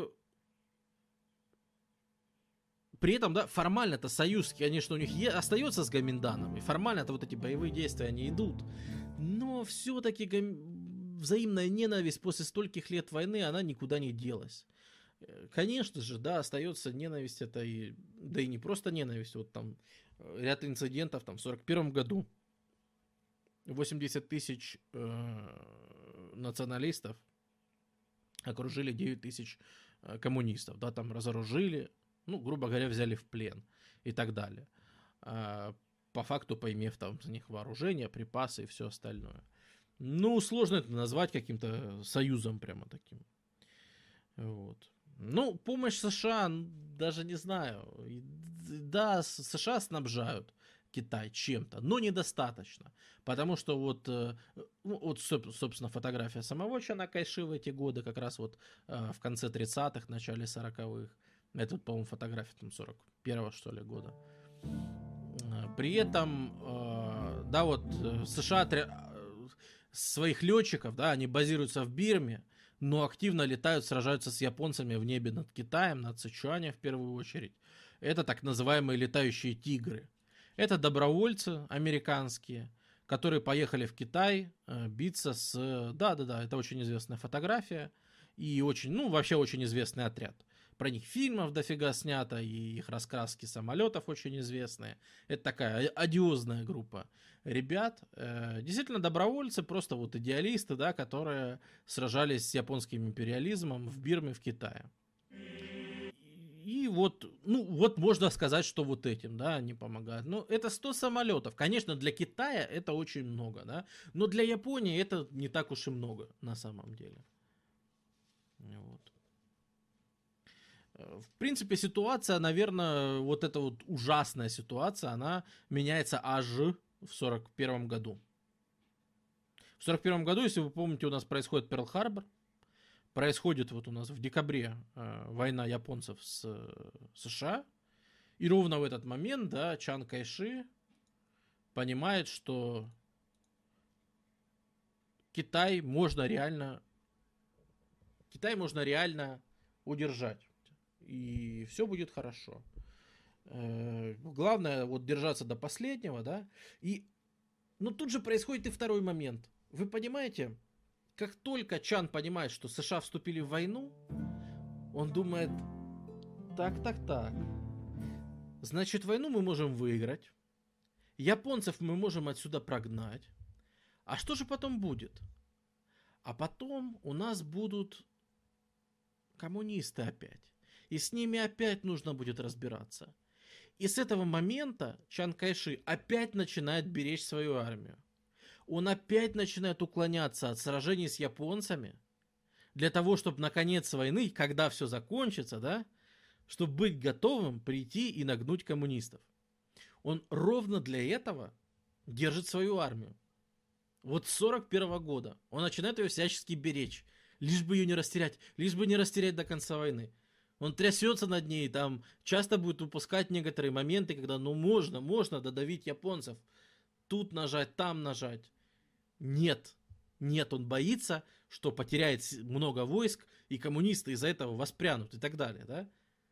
при этом, да, формально-то союз, конечно, у них е- остается с Гоминданом, и формально-то вот эти боевые действия, они идут, но все-таки гом... взаимная ненависть после стольких лет войны, она никуда не делась. Конечно же, да, остается ненависть, это и, да и не просто ненависть, вот там ряд инцидентов, там в сорок первом году восемьдесят тысяч э, националистов окружили девять тысяч э, коммунистов, да, там разоружили, ну, грубо говоря, взяли в плен и так далее. А, по факту, поимев там с них вооружение, припасы и все остальное. Ну, сложно это назвать каким-то союзом прямо таким. Вот. Ну, помощь США, даже не знаю. Да, США снабжают Китай чем-то, но недостаточно. Потому что вот, вот собственно, фотография самого Чана Кайши в эти годы, как раз вот в конце тридцатых, начале сороковых. Это, по-моему, фотография там сорок первого, что ли, года. При этом, да, вот США своих летчиков, да, они базируются в Бирме, но активно летают, сражаются с японцами в небе над Китаем, над Сычуанем в первую очередь. Это так называемые летающие тигры. Это добровольцы американские, которые поехали в Китай биться с... Да-да-да, это очень известная фотография и очень, ну, вообще очень известный отряд. Про них фильмов дофига снято, и их раскраски самолетов очень известные. Это такая одиозная группа ребят. Действительно добровольцы, просто вот идеалисты, да, которые сражались с японским империализмом в Бирме, в Китае. И вот, ну, вот можно сказать, что вот этим, да, они помогают. Ну, это сто самолетов. Конечно, для Китая это очень много, да, но для Японии это не так уж и много на самом деле. Вот. В принципе, ситуация, наверное, вот эта вот ужасная ситуация, она меняется аж в сорок первом году. В сорок первом году, если вы помните, у нас происходит Перл-Харбор. Происходит вот у нас в декабре э, война японцев с э, США. И ровно в этот момент, да, Чан Кайши понимает, что Китай можно реально, Китай можно реально удержать. И все будет хорошо. Э, главное вот держаться до последнего, да. И, но тут же происходит и второй момент. Вы понимаете, как только Чан понимает, что США вступили в войну, он думает, так, так, так. Значит, войну мы можем выиграть. Японцев мы можем отсюда прогнать. А что же потом будет? А потом у нас будут коммунисты опять. И с ними опять нужно будет разбираться. И с этого момента Чан Кайши опять начинает беречь свою армию. Он опять начинает уклоняться от сражений с японцами для того, чтобы на конец войны, когда все закончится, да, чтобы быть готовым прийти и нагнуть коммунистов. Он ровно для этого держит свою армию. Вот с сорок первого года он начинает ее всячески беречь, лишь бы ее не растерять, лишь бы не растерять до конца войны. Он трясется над ней, там часто будет упускать некоторые моменты, когда ну можно, можно додавить японцев. Тут нажать, там нажать. Нет, нет, он боится, что потеряет много войск, и коммунисты из-за этого воспрянут и так далее, да?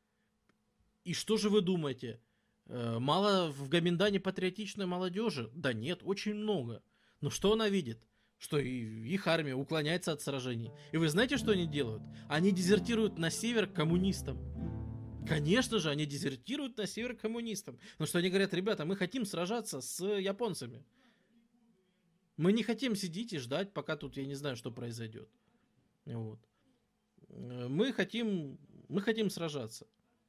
И что же вы думаете? Мало в Гоминдане патриотичной молодежи? Да нет, очень много. Но что она видит? Что их армия уклоняется от сражений. И вы знаете, что они делают? Они дезертируют на север к коммунистам. Конечно же, они дезертируют на север к коммунистам. Потому что они говорят, ребята, мы хотим сражаться с японцами. Мы не хотим сидеть и ждать, пока тут я не знаю, что произойдет. Вот. Мы хотим, мы хотим сражаться.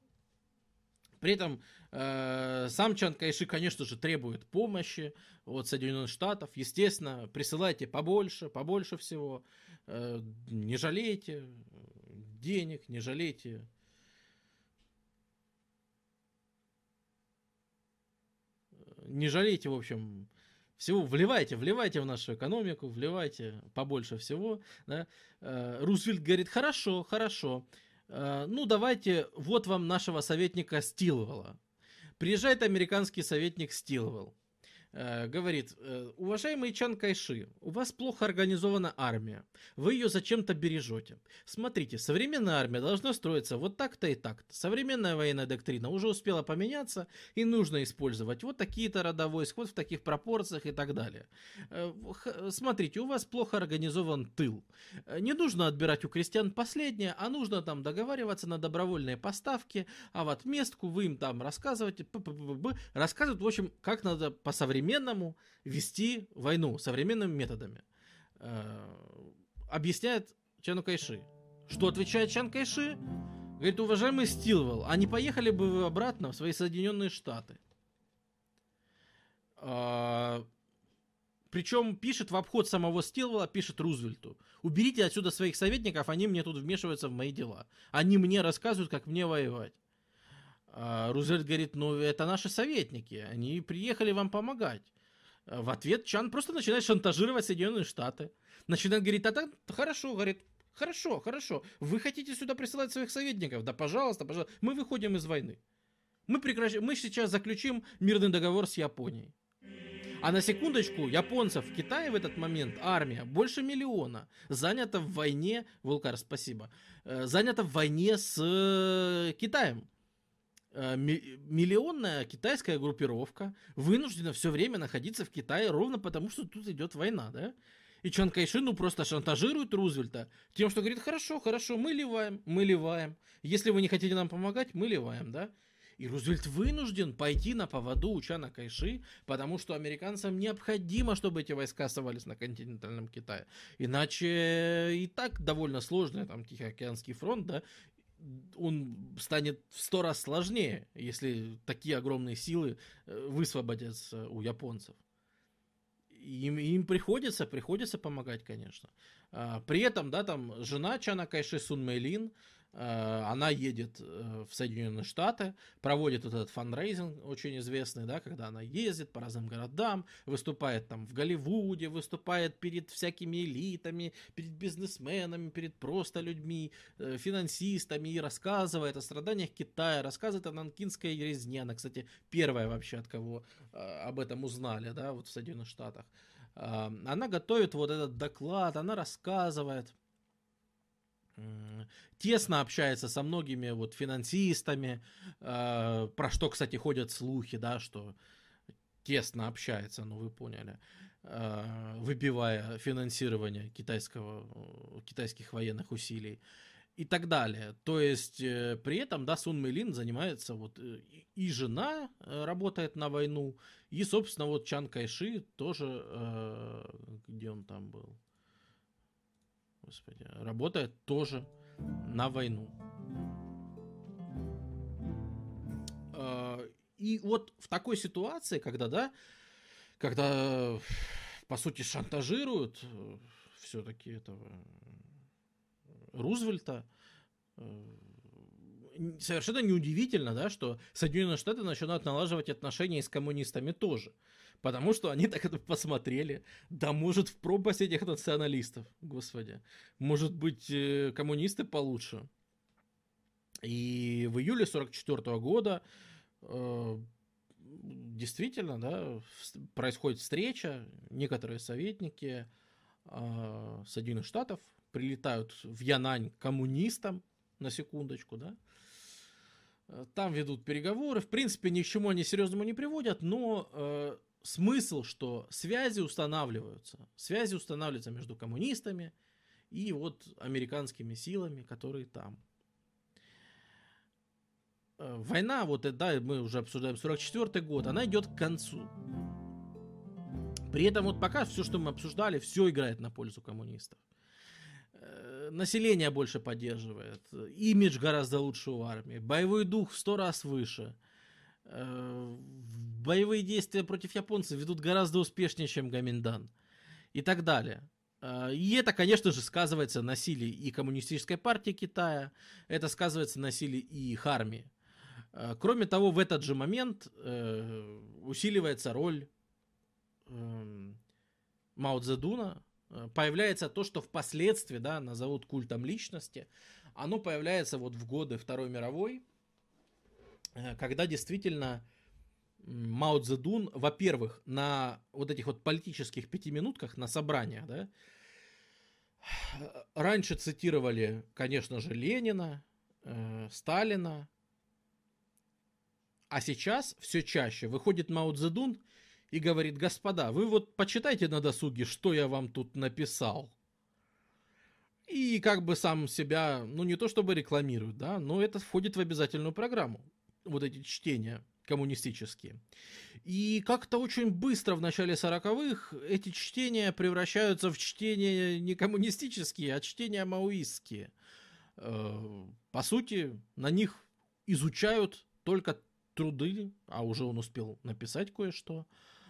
При этом э, сам Чан Кайши, конечно же, требует помощи от Соединенных Штатов. Естественно, присылайте побольше, побольше всего. Э, не жалейте денег, не жалейте... Не жалейте, в общем... Всего вливайте, вливайте в нашу экономику, вливайте побольше всего. Да? Рузвельт говорит, хорошо, хорошо, ну давайте, вот вам нашего советника Стилвелла. Приезжает американский советник Стилвелл. Говорит, уважаемый Чан Кайши, у вас плохо организована армия, вы ее зачем-то бережете. Смотрите, современная армия должна строиться вот так-то и так-то. Современная военная доктрина уже успела поменяться, и нужно использовать вот такие-то рода войск, вот в таких пропорциях и так далее. Смотрите, у вас плохо организован тыл. Не нужно отбирать у крестьян последнее, а нужно там договариваться на добровольные поставки, а в отместку вы им там рассказываете, рассказывают, в общем, как надо по современному современному вести войну современными методами. Э, объясняет Чану Кайши. Что отвечает Чан Кайши? Говорит, уважаемый Стилвелл, а не поехали бы вы обратно в свои Соединенные Штаты? Э, причем пишет в обход самого Стилвелла, пишет Рузвельту. Уберите отсюда своих советников, они мне тут вмешиваются в мои дела. Они мне рассказывают, как мне воевать. Рузвельт говорит, ну это наши советники, они приехали вам помогать. В ответ Чан просто начинает шантажировать Соединенные Штаты. Начинает говорить, а так хорошо, говорит, хорошо, хорошо, вы хотите сюда присылать своих советников? Да пожалуйста, пожалуйста, мы выходим из войны. Мы, прекращ... мы сейчас заключим мирный договор с Японией. А на секундочку, японцев в Китае в этот момент армия больше миллиона, занята в войне, Вулкар, спасибо, занята в войне с Китаем. Миллионная китайская группировка вынуждена все время находиться в Китае ровно потому, что тут идет война, да? И Чан Кайши, ну, просто шантажирует Рузвельта тем, что говорит, хорошо, хорошо, мы ливаем, мы ливаем. Если вы не хотите нам помогать, мы ливаем, да? И Рузвельт вынужден пойти на поводу у Чана Кайши, потому что американцам необходимо, чтобы эти войска оставались на континентальном Китае. Иначе и так довольно сложный там Тихоокеанский фронт, да, он станет в сто раз сложнее, если такие огромные силы высвободятся у японцев. Им, им приходится, приходится помогать, конечно. А, при этом, да, там жена Чана Кайши Сун Мэйлин, Она едет в Соединенные Штаты, проводит вот этот фандрейзинг очень известный, да, когда она ездит по разным городам, выступает там в Голливуде, выступает перед всякими элитами, перед бизнесменами, перед просто людьми, финансистами, и рассказывает о страданиях Китая, рассказывает о нанкинской резне. Она, кстати, первая вообще, от кого об этом узнали, да, вот в Соединенных Штатах. Она готовит вот этот доклад, она рассказывает, тесно общается со многими вот финансистами, э, про что, кстати, ходят слухи, да, что тесно общается, ну вы поняли, э, выбивая финансирование китайского, китайских военных усилий и так далее. То есть э, при этом, да, Сун Мэйлин занимается вот и, и жена работает на войну, и, собственно, вот Чан Кайши тоже, э, где он там был? Господи, работает тоже на войну. И вот в такой ситуации, когда, да, когда, по сути, шантажируют все-таки этого Рузвельта, совершенно неудивительно, да, что Соединенные Штаты начинают налаживать отношения с коммунистами тоже. Потому что они так это посмотрели. Да, может, в пропасть этих националистов, господи. Может быть, коммунисты получше. И в июле сорок четвёртого года э, действительно, да, происходит встреча. Некоторые советники э, Соединенных Штатов прилетают в Янань к коммунистам, на секундочку, да. Там ведут переговоры. В принципе, ни к чему они серьезному не приводят, но э, смысл, что связи устанавливаются. Связи устанавливаются между коммунистами и вот американскими силами, которые там. Э, война, вот, да, мы уже обсуждаем сорок четвёртый год, она идет к концу. При этом вот пока все, что мы обсуждали, все играет на пользу коммунистов. Население больше поддерживает, имидж гораздо лучше у армии, боевой дух в сто раз выше, боевые действия против японцев ведут гораздо успешнее, чем Гоминдан и так далее. И это, конечно же, сказывается на силе и Коммунистической партии Китая, это сказывается на силе и их армии. Кроме того, в этот же момент усиливается роль Мао Цзэдуна. Появляется то, что впоследствии, да, назовут культом личности. Оно появляется вот в годы Второй мировой, когда действительно Мао Цзэдун, во-первых, на вот этих вот политических пятиминутках, на собраниях, да, раньше цитировали, конечно же, Ленина, э, Сталина, а сейчас все чаще выходит Мао Цзэдун и говорит: господа, вы вот почитайте на досуге, что я вам тут написал. И как бы сам себя, ну не то чтобы рекламирует, да, но это входит в обязательную программу. Вот эти чтения коммунистические. И как-то очень быстро в начале сороковых эти чтения превращаются в чтения не коммунистические, а чтения маоистские. По сути, на них изучают только труды, а уже он успел написать кое-что,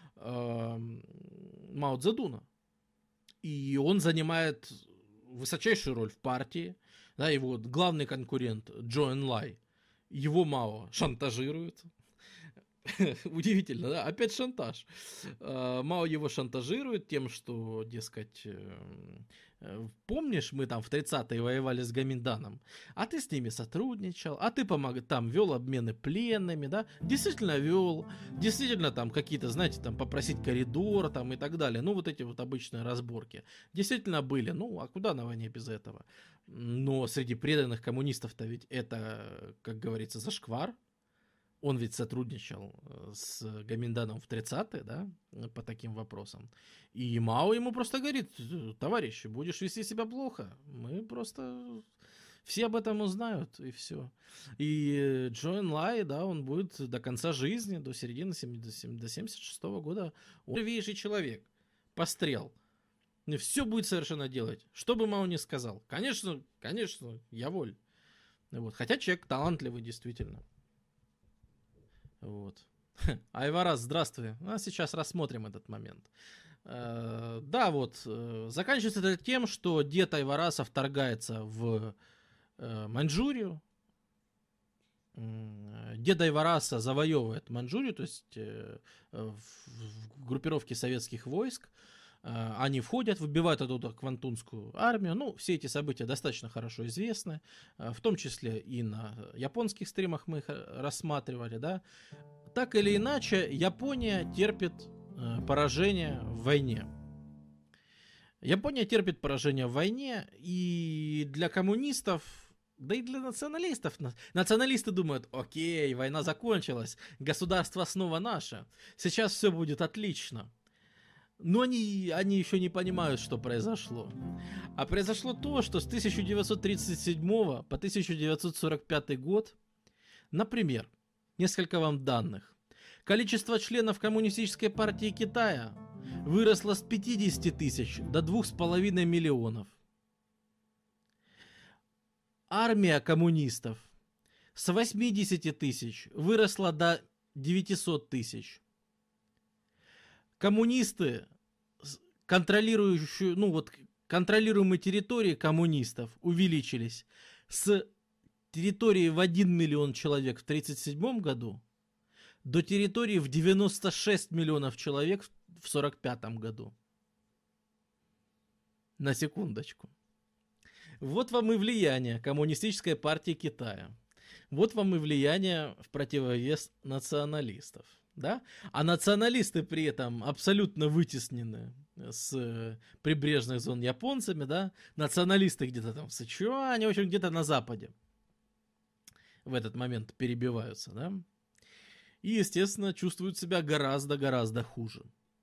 Мао Цзэдуна. И он занимает высочайшую роль в партии. Да, его главный конкурент Чжоу Энлай, его Мао шантажирует. Удивительно, да? Опять шантаж. Мао его шантажирует тем, что, дескать, помнишь, мы там в тридцатые воевали с Гоминданом, а ты с ними сотрудничал, а ты помог, там вел обмены пленными, да? Действительно вел, действительно там какие-то, знаете, там попросить коридор там и так далее. Ну, вот эти вот обычные разборки. Действительно были. Ну, а куда на войне без этого? Но среди преданных коммунистов-то ведь это, как говорится, зашквар. Он ведь сотрудничал с Гоминданом в тридцатые, да, по таким вопросам. И Мао ему просто говорит: товарищ, будешь вести себя плохо, мы просто... Все об этом узнают, и все. И Чжоу Энлай, да, он будет до конца жизни, до середины до семьдесят шестого года, он живейший человек. Пострел. Все будет совершенно делать. Что бы Мао ни сказал. Конечно, конечно, я воль. Вот. Хотя человек талантливый, действительно. Вот. Айварас, здравствуй. А сейчас рассмотрим этот момент. Да, вот. Заканчивается это тем, что дед Айвараса вторгается в э, Маньчжурию. Деда Ивараса завоевывает Маньчжурию, то есть э, в, в группировке советских войск. Э, они входят, выбивают оттуда Квантунскую армию. Ну, все эти события достаточно хорошо известны, э, в том числе и на японских стримах мы их рассматривали, да. Так или иначе, Япония терпит э, поражение в войне. Япония терпит поражение в войне, и для коммунистов, да и для националистов, националисты думают: окей, война закончилась, государство снова наше, сейчас все будет отлично. Но они, они еще не понимают, что произошло. А произошло то, что с тысяча девятьсот тридцать седьмого по тысяча девятьсот сорок пятый год, например, несколько вам данных. Количество членов Коммунистической партии Китая выросло с пятидесяти тысяч до двух с половиной миллионов. Армия коммунистов с восьмидесяти тысяч выросла до девятисот тысяч. Коммунисты, контролирующие, ну вот, контролируемые территории коммунистов увеличились с территории в один миллион человек в тридцать седьмом году до территории в девяносто шесть миллионов человек в сорок пятом году. На секундочку. Вот вам и влияние Коммунистической партии Китая. Вот вам и влияние в противовес националистов. Да? А националисты при этом абсолютно вытеснены с прибрежных зон японцами. Да? Националисты где-то там в Сычуане, в общем, где-то на западе в этот момент перебиваются. Да? И, естественно, чувствуют себя гораздо-гораздо хуже.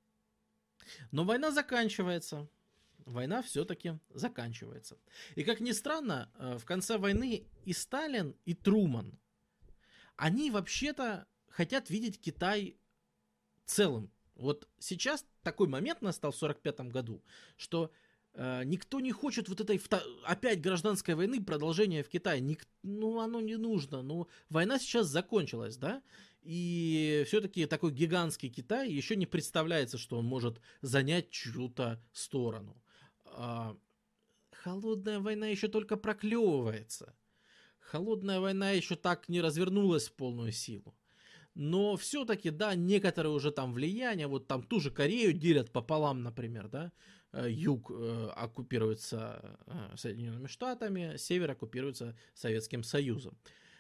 Но война заканчивается. Война все-таки заканчивается. И, как ни странно, в конце войны и Сталин, и Труман, они вообще-то хотят видеть Китай целым. Вот сейчас такой момент настал в сорок пятом году, что э, никто не хочет вот этой опять гражданской войны, продолжения в Китае. Ник, ну, оно не нужно. Ну, война сейчас закончилась, да? И все-таки такой гигантский Китай еще не представляется, что он может занять чью-то сторону. А холодная война еще только проклевывается. Холодная война еще так не развернулась в полную силу. Но все-таки, да, некоторые уже там влияния, вот там ту же Корею делят пополам, например, да, юг э, оккупируется э, Соединенными Штатами, север оккупируется Советским Союзом.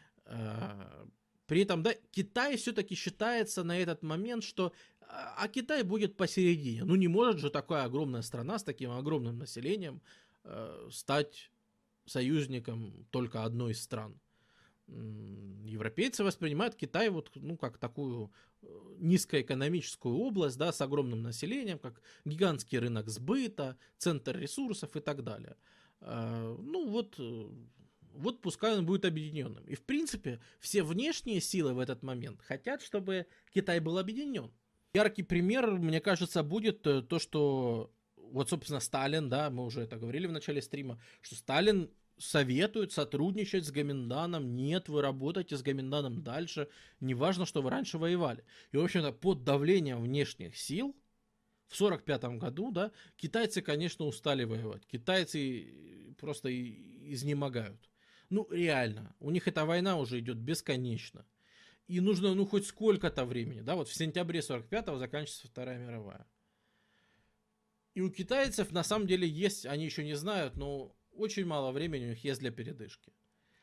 Э, при этом, да, Китай все-таки считается на этот момент, что а Китай будет посередине. Ну не может же такая огромная страна с таким огромным населением э, стать союзником только одной из стран. Европейцы воспринимают Китай вот, ну, как такую низкоэкономическую область, да, с огромным населением, как гигантский рынок сбыта, центр ресурсов и так далее. Э, ну вот, вот пускай он будет объединенным. И в принципе все внешние силы в этот момент хотят, чтобы Китай был объединен. Яркий пример, мне кажется, будет то, что вот, собственно, Сталин, да, мы уже это говорили в начале стрима, что Сталин советует сотрудничать с Гоминданом. Нет, вы работаете с Гоминданом дальше, неважно, что вы раньше воевали. И, в общем-то, под давлением внешних сил в сорок пятом году, да, китайцы, конечно, устали воевать. Китайцы просто изнемогают. Ну, реально, у них эта война уже идет бесконечно. И нужно, ну, хоть сколько-то времени, да, вот в сентябре сорок пятого заканчивается Вторая мировая. И у китайцев, на самом деле, есть, они еще не знают, но очень мало времени у них есть для передышки.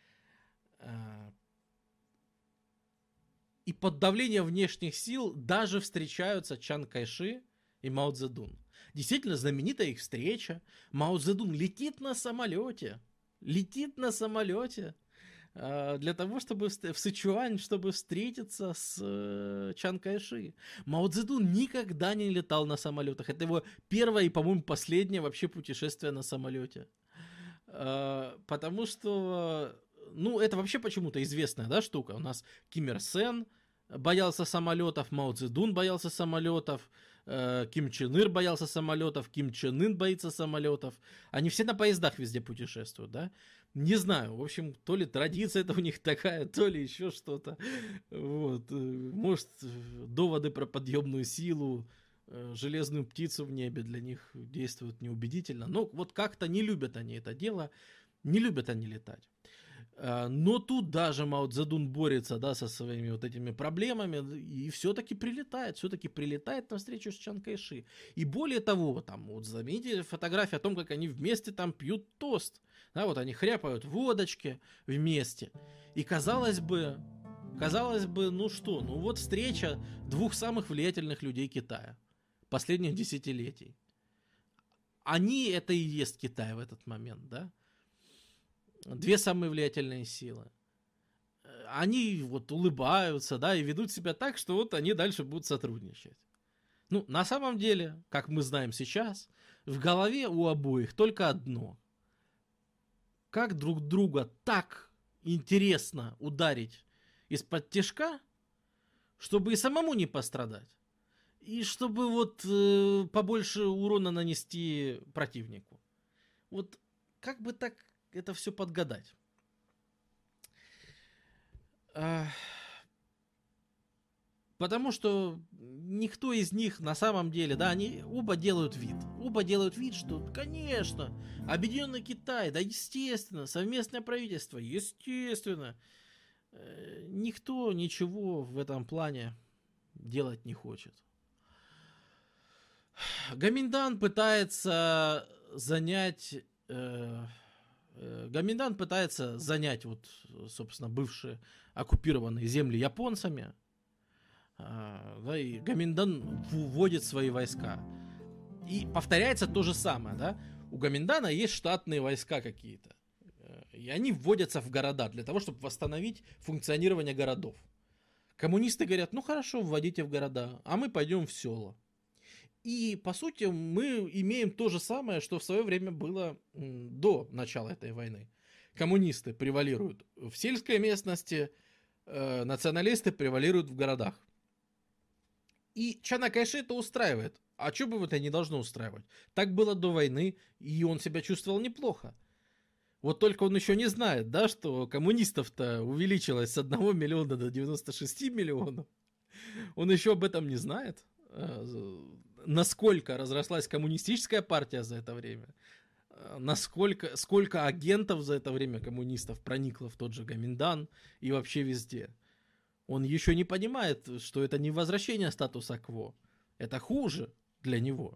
И под давлением внешних сил даже встречаются Чан Кайши и Мао Цзэдун. Действительно знаменитая их встреча. Мао Цзэдун летит на самолете, летит на самолете, для того, чтобы в Сычуань, чтобы встретиться с Чан Кайши. Мао Цзэдун никогда не летал на самолетах. Это его первое и, по-моему, последнее вообще путешествие на самолете. Потому что, ну, это вообще почему-то известная, да, штука. У нас Ким Ир Сен боялся самолетов, Мао Цзэдун боялся самолетов, Ким Чен Ир боялся самолетов, Ким Чен Ын боится самолетов. Они все на поездах везде путешествуют, да? Не знаю, в общем, то ли традиция это у них такая, то ли еще что-то. Вот. Может, доводы про подъемную силу, железную птицу в небе для них действуют неубедительно. Но вот как-то не любят они это дело, не любят они летать. Но тут даже Мао Цзэдун борется, да, со своими вот этими проблемами и все-таки прилетает, все-таки прилетает на встречу с Чан Кайши. И более того, там вот заметили фотографии о том, как они вместе там пьют тост. Да, вот они хряпают водочки вместе. И казалось бы, казалось бы, ну что, ну вот встреча двух самых влиятельных людей Китая последних десятилетий. Они это и есть Китай в этот момент, да? Две самые влиятельные силы. Они вот улыбаются, да, и ведут себя так, что вот они дальше будут сотрудничать. Ну, на самом деле, как мы знаем сейчас, в голове у обоих только одно. Как друг друга так интересно ударить из-под тишка, чтобы и самому не пострадать, и чтобы вот э, побольше урона нанести противнику. Вот как бы так это все подгадать. А, потому что никто из них на самом деле, да, они оба делают вид. Оба делают вид, что, конечно, Объединенный Китай, да, естественно, совместное правительство, естественно. Э, никто ничего в этом плане делать не хочет. Гоминьдан пытается занять... Э, Гоминьдан пытается занять вот, собственно, бывшие оккупированные земли японцами. Да, и Гоминьдан вводит свои войска. И повторяется то же самое, да? У Гоминьдана есть штатные войска какие-то. И они вводятся в города для того, чтобы восстановить функционирование городов. Коммунисты говорят, ну хорошо, вводите в города, а мы пойдем в села. И, по сути, мы имеем то же самое, что в свое время было до начала этой войны. Коммунисты превалируют в сельской местности, э, националисты превалируют в городах. И Чана Кайши это устраивает. А что бы это не должно устраивать? Так было до войны, и он себя чувствовал неплохо. Вот только он еще не знает, да, что коммунистов-то увеличилось с одного миллиона до девяноста шести миллионов. Он еще об этом не знает. Насколько разрослась коммунистическая партия за это время, насколько, сколько агентов за это время коммунистов проникло в тот же Гоминьдан и вообще везде. Он еще не понимает, что это не возвращение статуса кво, это хуже для него.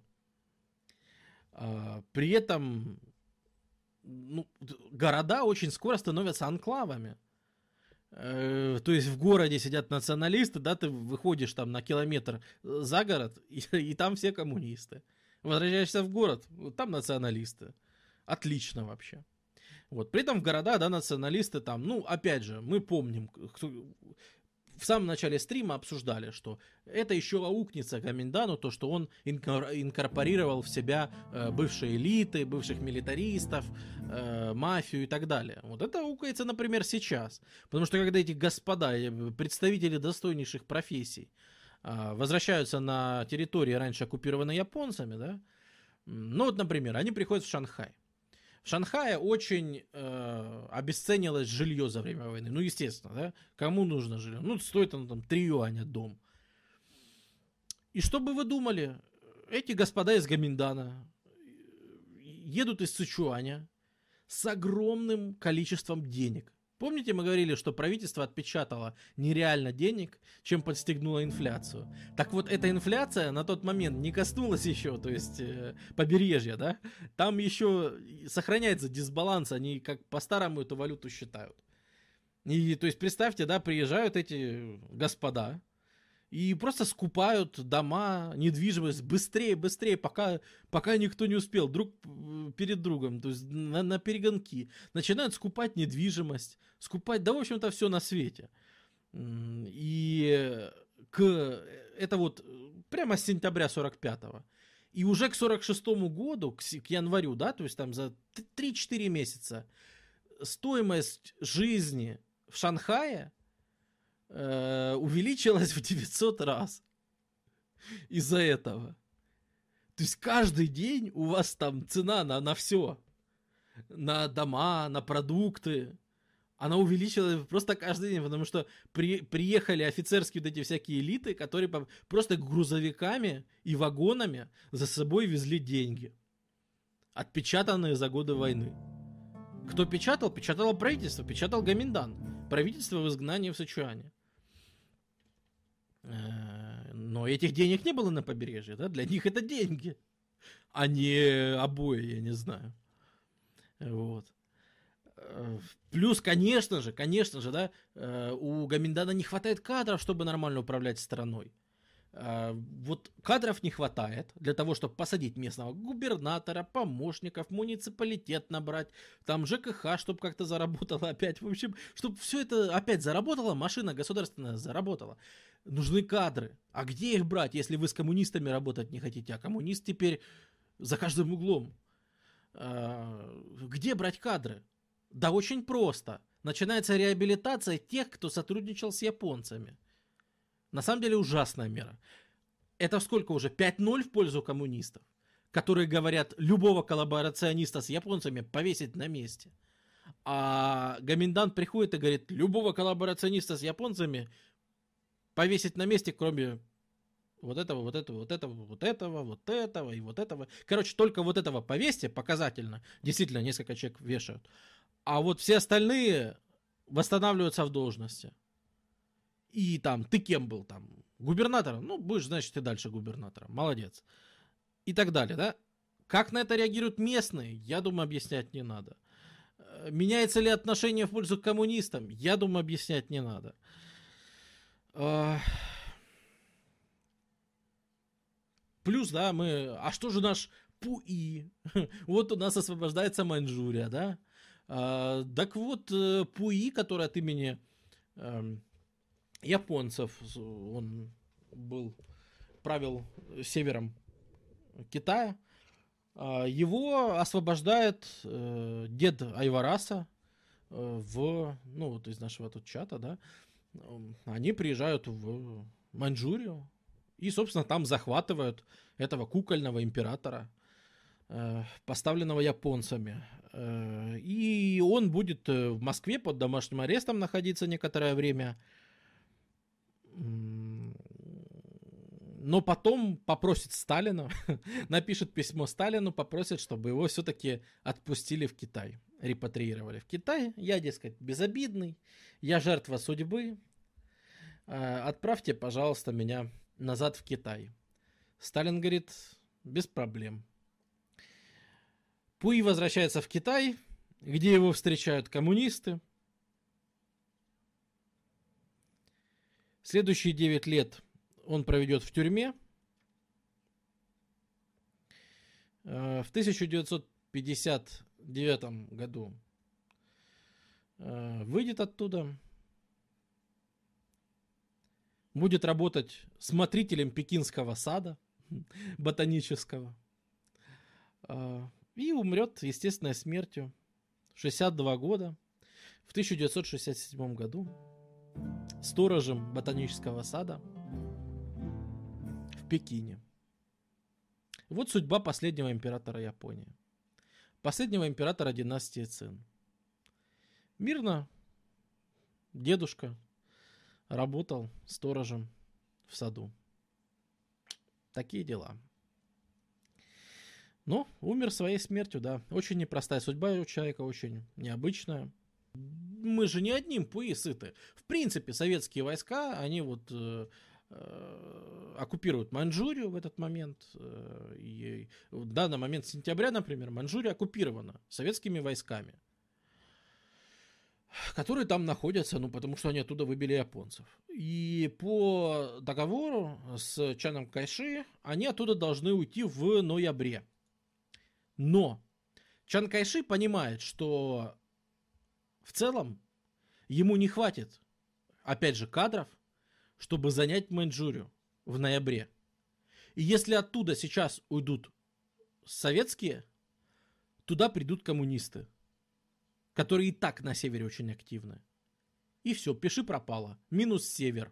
При этом ну, города очень скоро становятся анклавами. То есть в городе сидят националисты, да, ты выходишь там на километр за город, и, и там все коммунисты. Возвращаешься в город, там националисты. Отлично вообще. Вот. При этом в города, да, националисты там, ну, опять же, мы помним, кто, в самом начале стрима обсуждали, что это еще аукнется Гоминьдану, то, что он инкорпорировал в себя э, бывшие элиты, бывших милитаристов, э, мафию и так далее. Вот это аукается, например, сейчас. Потому что когда эти господа, представители достойнейших профессий, э, возвращаются на территории, раньше оккупированной японцами, да, ну вот, например, они приходят в Шанхай. В Шанхае очень э, обесценилось жилье за время войны. Ну, естественно, да? Кому нужно жилье? Ну, стоит оно там три юаня дом. И что бы вы думали? Эти господа из Гоминьдана едут из Сычуаня с огромным количеством денег. Помните, мы говорили, что правительство отпечатало нереально денег, чем подстегнуло инфляцию. Так вот, эта инфляция на тот момент не коснулась еще, то есть э, побережья, да? Там еще сохраняется дисбаланс, они как по-старому эту валюту считают. И, то есть, представьте, да, приезжают эти господа и просто скупают дома, недвижимость быстрее, быстрее, пока, пока никто не успел, друг перед другом, то есть на, на перегонки. Начинают скупать недвижимость, скупать, да, в общем-то, все на свете. И к, это вот прямо с сентября сорок пятого. И уже к сорок шестому году, к, к январю, да, то есть там за три-четыре месяца стоимость жизни в Шанхае увеличилась в девятьсот раз из-за этого. То есть каждый день у вас там цена на, на все. На дома, на продукты. Она увеличилась просто каждый день, потому что при, приехали офицерские вот эти всякие элиты, которые просто грузовиками и вагонами за собой везли деньги. Отпечатанные за годы войны. Кто печатал? Печатало правительство, печатал Гоминдан. Правительство в изгнании в Сычуане. Но этих денег не было на побережье, да? Для них это деньги, а не обои, я не знаю. Вот. Плюс, конечно же, конечно же, да, у Гоминдана не хватает кадров, чтобы нормально управлять страной. Вот кадров не хватает для того, чтобы посадить местного губернатора, помощников, муниципалитет набрать, там ЖКХ, чтобы как-то заработало опять. В общем, чтобы все это опять заработало, машина государственная заработала. Нужны кадры. А где их брать, если вы с коммунистами работать не хотите? А коммунист теперь за каждым углом. Где брать кадры? Да очень просто. Начинается реабилитация тех, кто сотрудничал с японцами. На самом деле ужасная мера. Это сколько уже? пять ноль в пользу коммунистов, которые говорят, любого коллаборациониста с японцами повесить на месте. А Гоминдан приходит и говорит, любого коллаборациониста с японцами повесить на месте, кроме вот этого, вот этого, вот этого, вот этого, вот этого и вот этого. Короче, только вот этого повесьте показательно. Действительно, несколько человек вешают. А вот все остальные восстанавливаются в должности. И там, ты кем был там? Губернатором? Ну, будешь, значит, и дальше губернатором. Молодец. И так далее, да? Как на это реагируют местные? Я думаю, объяснять не надо. Меняется ли отношение в пользу к коммунистам? Я думаю, объяснять не надо. Плюс, да, мы... А что же наш Пуи? Вот у нас освобождается Маньчжурия, да? Так вот, Пуи, который от имени... японцев, он был, правил севером Китая, его освобождает дед Айвараса в, ну вот из нашего тут чата, да, они приезжают в Маньчжурию и, собственно, там захватывают этого кукольного императора, поставленного японцами. И он будет в Москве под домашним арестом находиться некоторое время. Но потом попросит Сталина, напишет письмо Сталину, попросит, чтобы его все-таки отпустили в Китай, репатриировали в Китай. Я, дескать, безобидный, я жертва судьбы, отправьте, пожалуйста, меня назад в Китай. Сталин говорит, без проблем. Пуи возвращается в Китай, где его встречают коммунисты. Следующие девять лет он проведет в тюрьме. В тысяча девятьсот пятьдесят девятом году выйдет оттуда. Будет работать смотрителем пекинского сада ботанического. И умрет естественной смертью в шестьдесят два года. В тысяча девятьсот шестьдесят седьмом году. Сторожем ботанического сада в Пекине. Вот судьба последнего императора Японии. Последнего императора династии Цин. Мирно дедушка работал сторожем в саду. Такие дела. Но умер своей смертью, да. Очень непростая судьба у человека, очень необычная. Мы же не одним Пуи сыты. В принципе, советские войска, они вот э, э, оккупируют Маньчжурию в этот момент. Э, и в данный момент сентября, например, Маньчжурия оккупирована советскими войсками, которые там находятся, ну, потому что они оттуда выбили японцев. И по договору с Чаном Кайши они оттуда должны уйти в ноябре. Но Чан Кайши понимает, что в целом ему не хватит, опять же, кадров, чтобы занять Маньчжурию в ноябре. И если оттуда сейчас уйдут советские, туда придут коммунисты, которые и так на севере очень активны. И все, пиши пропало. Минус север.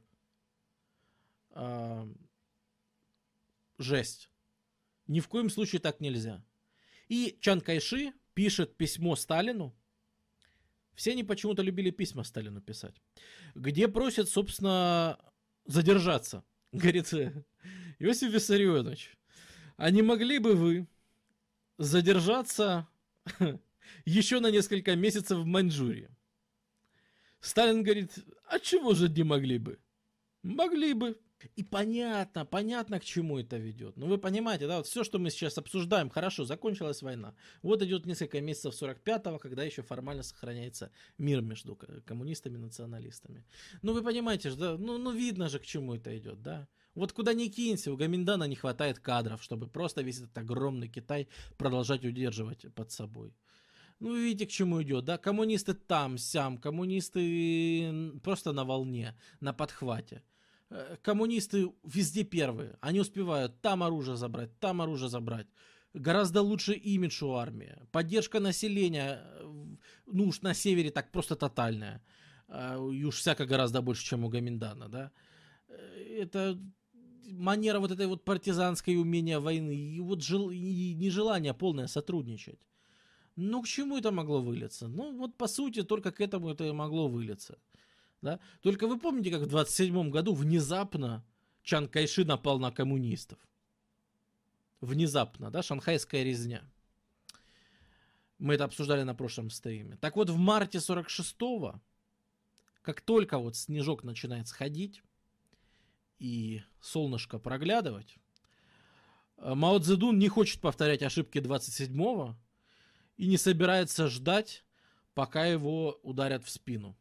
А, жесть. Ни в коем случае так нельзя. И Чан Кайши пишет письмо Сталину. Все они почему-то любили письма Сталину писать. Где просят, собственно, задержаться. Говорит, Иосиф Виссарионович, а не могли бы вы задержаться еще на несколько месяцев в Маньчжурии. Сталин говорит, а чего же не могли бы? Могли бы. И понятно, понятно, к чему это ведет. Ну, вы понимаете, да, вот все, что мы сейчас обсуждаем, хорошо, закончилась война. Вот идет несколько месяцев сорок пятого, когда еще формально сохраняется мир между коммунистами и националистами. Ну, вы понимаете, да, ну, ну, видно же, к чему это идет, да. Вот куда ни кинься, у Гоминдана не хватает кадров, чтобы просто весь этот огромный Китай продолжать удерживать под собой. Ну, видите, к чему идет, да? Коммунисты там, сям, коммунисты просто на волне, на подхвате. Коммунисты везде первые. Они успевают там оружие забрать, там оружие забрать. Гораздо лучше имидж у армии. Поддержка населения, ну уж на севере так просто тотальная. И уж всяко гораздо больше, чем у Гоминдана, да? Это манера вот этой вот партизанской умения войны и вот жел... и нежелание полное сотрудничать. Ну, к чему это могло вылиться? Ну, вот по сути, только к этому это и могло вылиться. Да? Только вы помните, как в двадцать седьмом году внезапно Чан Кайши напал на коммунистов? Внезапно, да, шанхайская резня. Мы это обсуждали на прошлом стриме. Так вот, в марте сорок шестого, как только вот снежок начинает сходить и солнышко проглядывать, Мао Цзэдун не хочет повторять ошибки двадцать седьмого и не собирается ждать, пока его ударят в спину.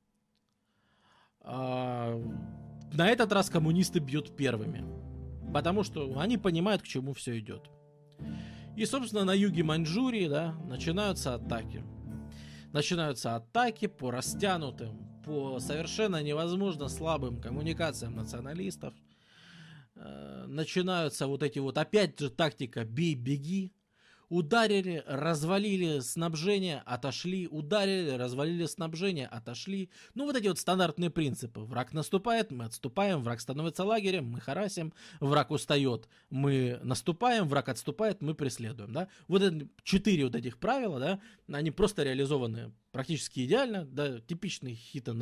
А, на этот раз коммунисты бьют первыми, потому что они понимают, к чему все идет. И, собственно, на юге Маньчжурии, да, начинаются атаки. Начинаются атаки по растянутым, по совершенно невозможно слабым коммуникациям националистов. Э, начинаются вот эти вот, опять же, тактика «бей-беги». Ударили, развалили снабжение, отошли. Ударили, развалили снабжение, отошли. Ну, вот эти вот стандартные принципы. Враг наступает, мы отступаем. Враг становится лагерем, мы харасим. Враг устает, мы наступаем. Враг отступает, мы преследуем. Да? Вот это, четыре вот этих правила, да, они просто реализованы практически идеально. Да, типичный hit and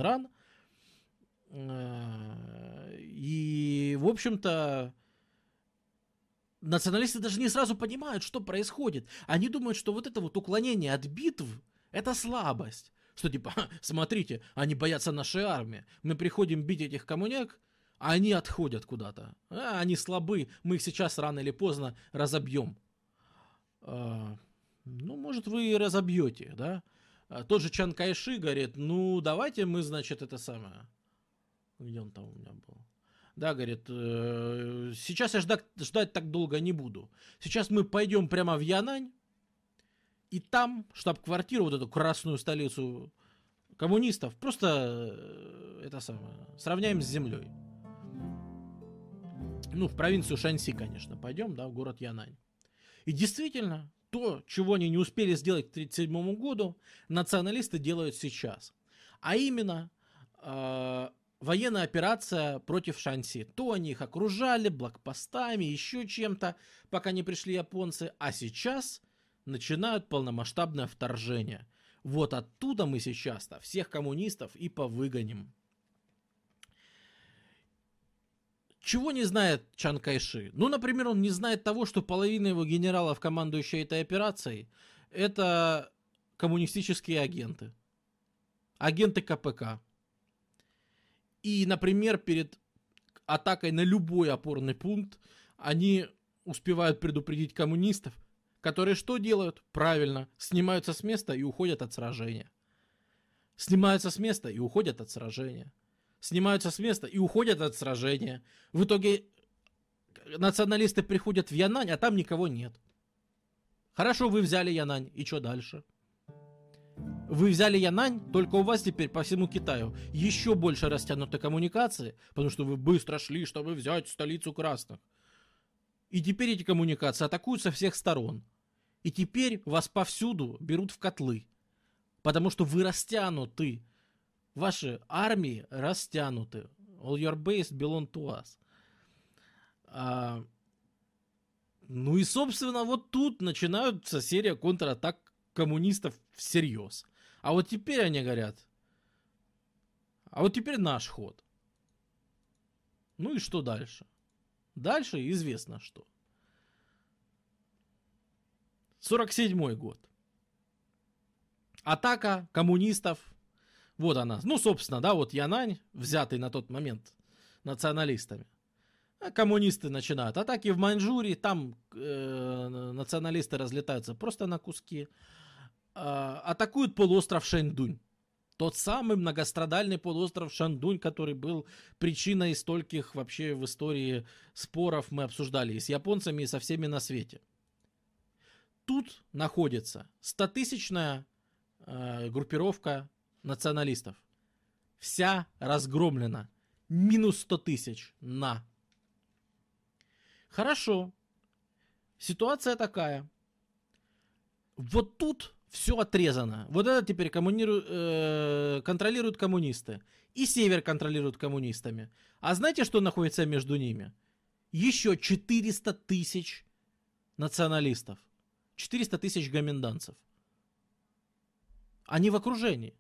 run. И, в общем-то, националисты даже не сразу понимают, что происходит. Они думают, что вот это вот уклонение от битв — это слабость. Что типа, смотрите, они боятся нашей армии. Мы приходим бить этих коммуняк, а они отходят куда-то. А, они слабы, мы их сейчас рано или поздно разобьем. А, ну, может, вы и разобьете, да? А, тот же Чан Кайши говорит, ну, давайте мы, значит, это самое... Где он там у меня был? Да, говорит, э, сейчас я ждать, ждать так долго не буду. Сейчас мы пойдем прямо в Янань, и там штаб-квартиру, вот эту красную столицу коммунистов, просто э, это самое, сравняем с землей. Ну, в провинцию Шаньси, конечно, пойдем, да, в город Янань. И действительно, то, чего они не успели сделать к тридцать седьмому году, националисты делают сейчас. А именно... Э, военная операция против Шаньси. То они их окружали блокпостами, еще чем-то, пока не пришли японцы. А сейчас начинают полномасштабное вторжение. Вот оттуда мы сейчас-то всех коммунистов и повыгоним. Чего не знает Чан Кайши? Ну, например, он не знает того, что половина его генералов, командующие этой операцией, это коммунистические агенты. Агенты ка пэ ка. И, например, перед атакой на любой опорный пункт они успевают предупредить коммунистов, которые что делают? Правильно, снимаются с места и уходят от сражения. Снимаются с места и уходят от сражения. Снимаются с места и уходят от сражения. В итоге националисты приходят в Янань, а там никого нет. Хорошо, вы взяли Янань, и что дальше? Вы взяли Янань, только у вас теперь по всему Китаю еще больше растянуты коммуникации, потому что вы быстро шли, чтобы взять столицу красных. И теперь эти коммуникации атакуют со всех сторон. И теперь вас повсюду берут в котлы, потому что вы растянуты. Ваши армии растянуты. All your base belong to us. А, ну и, собственно, вот тут начинается серия контратак коммунистов всерьез. А вот теперь они говорят, а вот теперь наш ход. Ну и что дальше? Дальше известно что. сорок седьмой год. Атака коммунистов. Вот она. Ну, собственно, да, вот Янань, взятый на тот момент националистами. А коммунисты начинают атаки в Маньчжурии, там э, националисты разлетаются просто на куски. Э, атакуют полуостров Шэньдунь. Тот самый многострадальный полуостров Шэньдунь, который был причиной стольких вообще в истории споров, мы обсуждали и с японцами, и со всеми на свете. Тут находится стотысячная э, группировка националистов. Вся разгромлена. Минус сто тысяч на. Хорошо. Ситуация такая. Вот тут все отрезано. Вот это теперь коммуниру... э, контролируют коммунисты. И север контролируют коммунистами. А знаете, что находится между ними? Еще четыреста тысяч националистов. четыреста тысяч гоминданцев. Они в окружении.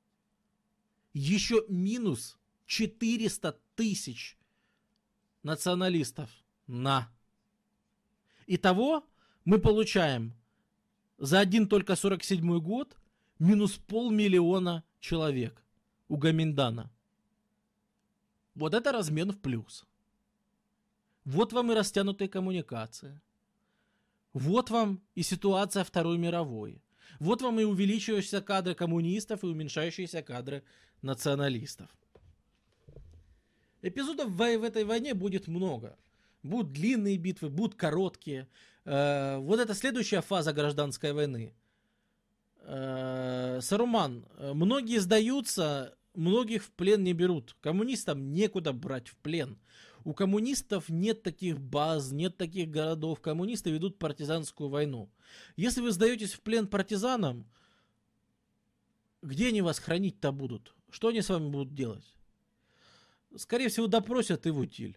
Еще минус четыреста тысяч националистов на. Итого мы получаем за один только сорок седьмой год минус полмиллиона человек у Гоминдана. Вот это размен в плюс. Вот вам и растянутые коммуникации. Вот вам и ситуация Второй мировой. Вот вам и увеличивающиеся кадры коммунистов и уменьшающиеся кадры националистов. Эпизодов в этой войне будет много. Будут длинные битвы, будут короткие. Э, вот это следующая фаза гражданской войны. Э, Саруман. Многие сдаются, многих в плен не берут. Коммунистам некуда брать в плен. У коммунистов нет таких баз, нет таких городов. Коммунисты ведут партизанскую войну. Если вы сдаетесь в плен партизанам, где они вас хранить-то будут? Что они с вами будут делать? Скорее всего, допросят и в утиль.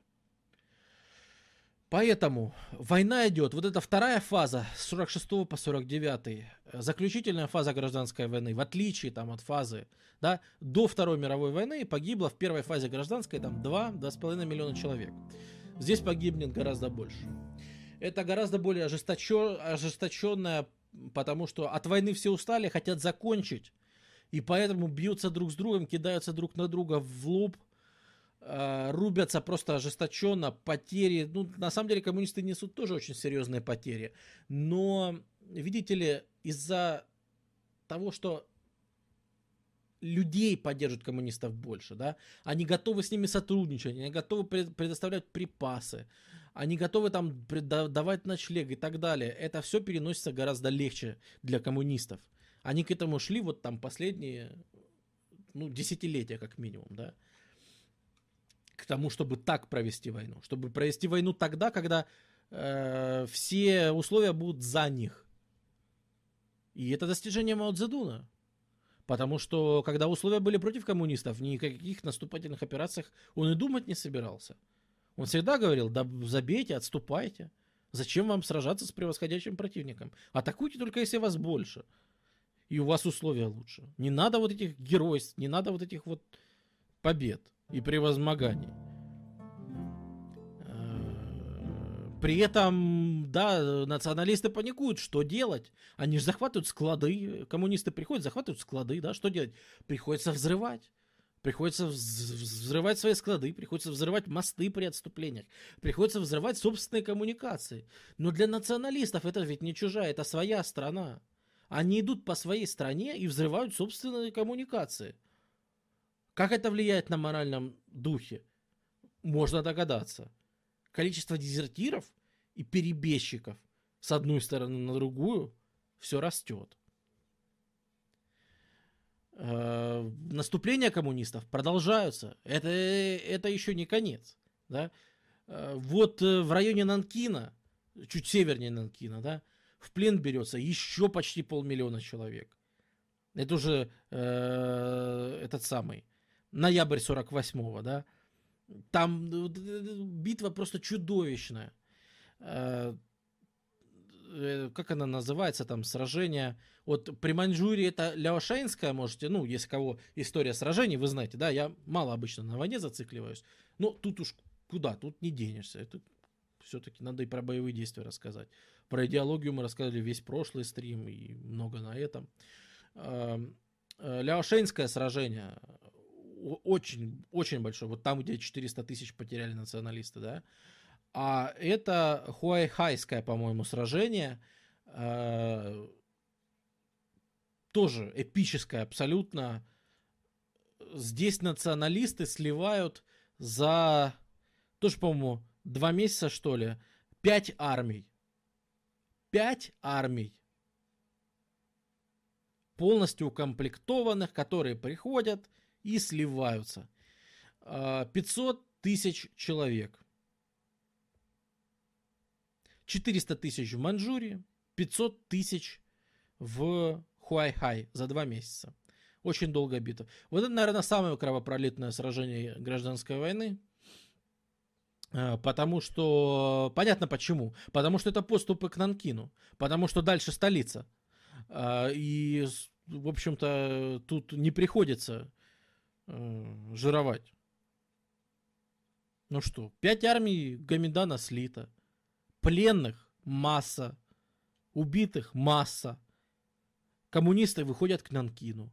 Поэтому война идет. Вот эта вторая фаза с сорок шестого по сорок девятый. Заключительная фаза гражданской войны. В отличие там, от фазы, да, до Второй мировой войны погибло в первой фазе гражданской там два-два с половиной миллиона человек. Здесь погибнет гораздо больше. Это гораздо более ожесточен, ожесточенное, потому что от войны все устали, хотят закончить. И поэтому бьются друг с другом, кидаются друг на друга в лоб. Рубятся просто ожесточенно, потери. Ну, на самом деле, коммунисты несут тоже очень серьезные потери. Но, видите ли, из-за того, что людей поддерживают коммунистов больше, да, они готовы с ними сотрудничать, они готовы предоставлять припасы, они готовы там давать ночлег и так далее. Это все переносится гораздо легче для коммунистов. Они к этому шли вот там последние, ну, десятилетия как минимум, да. К тому, чтобы так провести войну. Чтобы провести войну тогда, когда э, все условия будут за них. И это достижение Мао Цзэдуна. Потому что, когда условия были против коммунистов, ни о каких наступательных операциях он и думать не собирался. Он всегда говорил, да забейте, отступайте. Зачем вам сражаться с превосходящим противником? Атакуйте только, если вас больше. И у вас условия лучше. Не надо вот этих геройств, не надо вот этих вот побед и превозмоганий. При этом, да, националисты паникуют, что делать? Они же захватывают склады, коммунисты приходят, захватывают склады, да, что делать? Приходится взрывать. Приходится взрывать свои склады, приходится взрывать мосты при отступлениях, приходится взрывать собственные коммуникации. Но для националистов это ведь не чужая, это своя страна. Они идут по своей стране и взрывают собственные коммуникации. Как это влияет на моральном духе? Можно догадаться. Количество дезертиров и перебежчиков с одной стороны на другую все растет. Э, наступления коммунистов продолжаются. Это, это еще не конец. Да? Э, вот в районе Нанкина, чуть севернее Нанкина, да, в плен берется еще почти полмиллиона человек. Это уже э, этот самый ноябрь сорок восьмого, да. Там битва просто чудовищная. Как она называется, там сражение. Вот при Маньчжурии это Ляошэньская, можете, ну, если кого история сражений, вы знаете, да, я мало обычно на войне зацикливаюсь. Но тут уж куда, тут не денешься. Это все-таки надо и про боевые действия рассказать. Про идеологию мы рассказали весь прошлый стрим и много на этом. Ляошенское сражение очень, очень большое, вот там, где четыреста тысяч потеряли националисты, да, а это Хуайхайское, по-моему, сражение, э, тоже эпическое абсолютно. Здесь националисты сливают за, тоже, по-моему, два месяца, что ли, пять армий. Пять армий. Полностью укомплектованных, которые приходят и сливаются. пятьсот тысяч человек. четыреста тысяч в Маньчжурии, пятьсот тысяч в Хуайхай за два месяца. Очень долгая битва. Вот это, наверное, самое кровопролитное сражение гражданской войны. Потому что... Понятно почему. Потому что это подступы к Нанкину. Потому что дальше столица. И, в общем-то, тут не приходится жировать. Ну что, пять армий Гоминдана слито. Пленных масса. Убитых масса. Коммунисты выходят к Нанкину.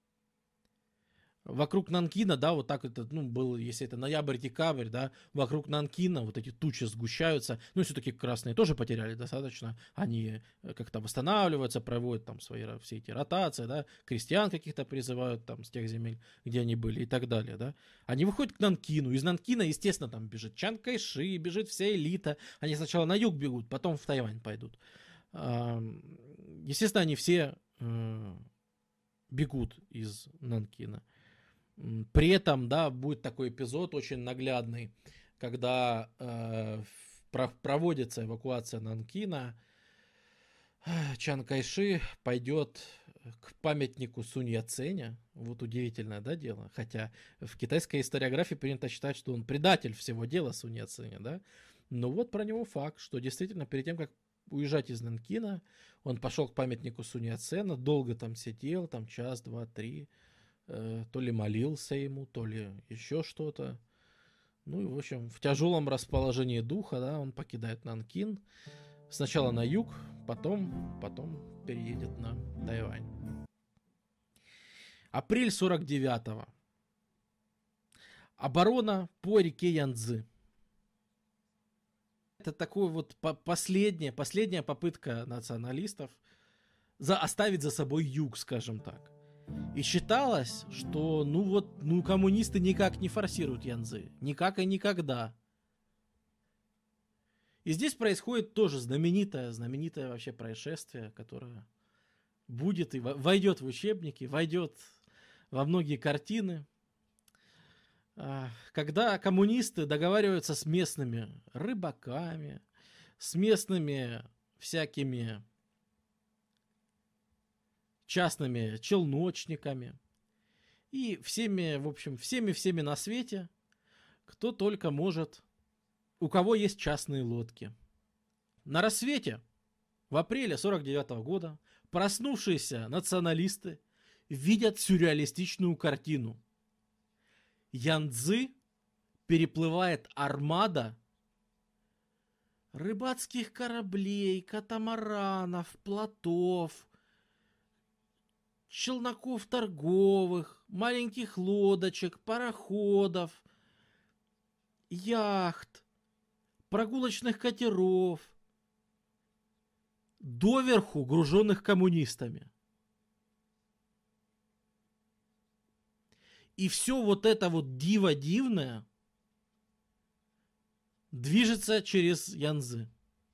Вокруг Нанкина, да, вот так это, ну, было, если это ноябрь-декабрь, да, вокруг Нанкина вот эти тучи сгущаются, ну, все-таки красные тоже потеряли достаточно, они как-то восстанавливаются, проводят там свои все эти ротации, да, крестьян каких-то призывают там с тех земель, где они были и так далее, да. Они выходят к Нанкину, из Нанкина, естественно, там бежит Чан Кайши, бежит вся элита, они сначала на юг бегут, потом в Тайвань пойдут. Естественно, они все бегут из Нанкина. При этом, да, будет такой эпизод очень наглядный, когда э, проводится эвакуация Нанкина, Чан Кайши пойдет к памятнику Сунь Яценя. Вот удивительное, да, дело. Хотя в китайской историографии принято считать, что он предатель всего дела Сунь Яценя, да. Но вот про него факт, что действительно перед тем, как уезжать из Нанкина, он пошел к памятнику Сунь Яцена, долго там сидел, там час, два, три, то ли молился ему, то ли еще что-то. Ну и, в общем, в тяжелом расположении духа, да, он покидает Нанкин. Сначала на юг, потом, потом переедет на Тайвань. Апрель сорок девятого. Оборона по реке Янцзы. Это такой вот последняя, последняя попытка националистов за, оставить за собой юг, скажем так. И считалось, что ну вот, ну коммунисты никак не форсируют Янцзы. Никак и никогда. И здесь происходит тоже знаменитое, знаменитое вообще происшествие, которое будет и войдет в учебники, войдет во многие картины. Когда коммунисты договариваются с местными рыбаками, с местными всякими частными челночниками и всеми, в общем, всеми-всеми на свете, кто только может, у кого есть частные лодки. На рассвете в апреле сорок девятого года проснувшиеся националисты видят сюрреалистичную картину. Янцзы переплывает армада рыбацких кораблей, катамаранов, плотов, челноков торговых, маленьких лодочек, пароходов, яхт, прогулочных катеров, доверху груженных коммунистами. И все вот это вот диво дивное движется через Янцзы.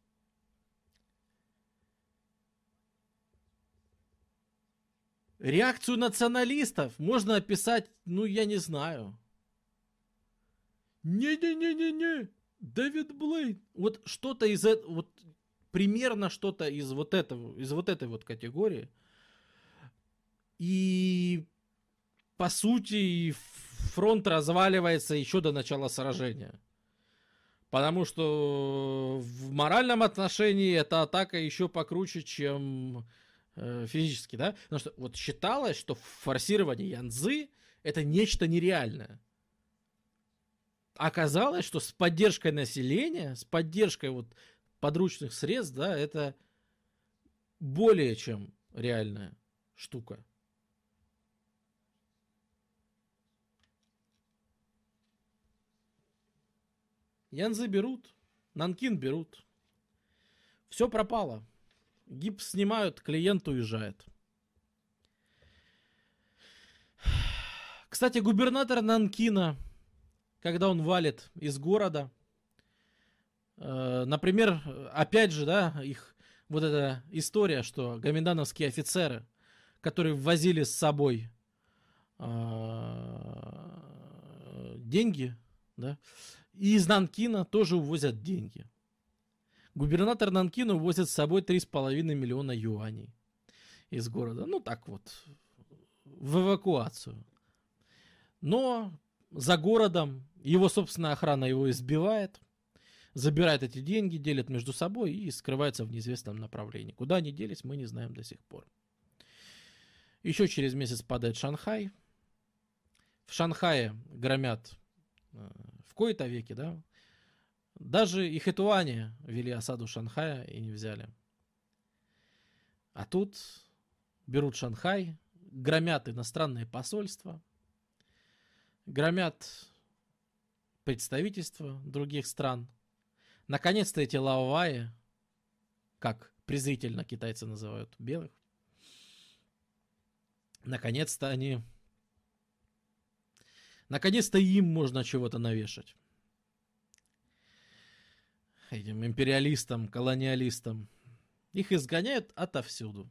Реакцию националистов можно описать, ну, я не знаю. Не-не-не-не-не, Дэвид Блейн. Вот что-то из этого, вот примерно что-то из вот этого, из вот этой вот категории. И по сути фронт разваливается еще до начала сражения. Потому что в моральном отношении эта атака еще покруче, чем физически, да? Потому что вот считалось, что форсирование Янцзы это нечто нереальное. Оказалось, что с поддержкой населения, с поддержкой вот подручных средств, да, это более чем реальная штука. Янзы берут, Нанкин берут. Все пропало. Гипс снимают, клиент уезжает. Кстати, губернатор Нанкина, когда он валит из города, э, например, опять же, да, их вот эта история, что гоминдановские офицеры, которые ввозили с собой э, деньги, да, и из Нанкина тоже увозят деньги. Губернатор Нанкина увозит с собой три с половиной миллиона юаней из города. Ну, так вот, в эвакуацию. Но за городом его собственная охрана его избивает, забирает эти деньги, делит между собой и скрывается в неизвестном направлении. Куда они делись, мы не знаем до сих пор. Еще через месяц падает Шанхай. В Шанхае громят в кои-то веки, да. Даже и хэтуане вели осаду Шанхая и не взяли. А тут берут Шанхай, громят иностранные посольства, громят представительства других стран. Наконец-то эти лаоваи, как презрительно китайцы называют белых, наконец-то они... Наконец-то им можно чего-то навешать. Этим империалистам, колониалистам. Их изгоняют отовсюду.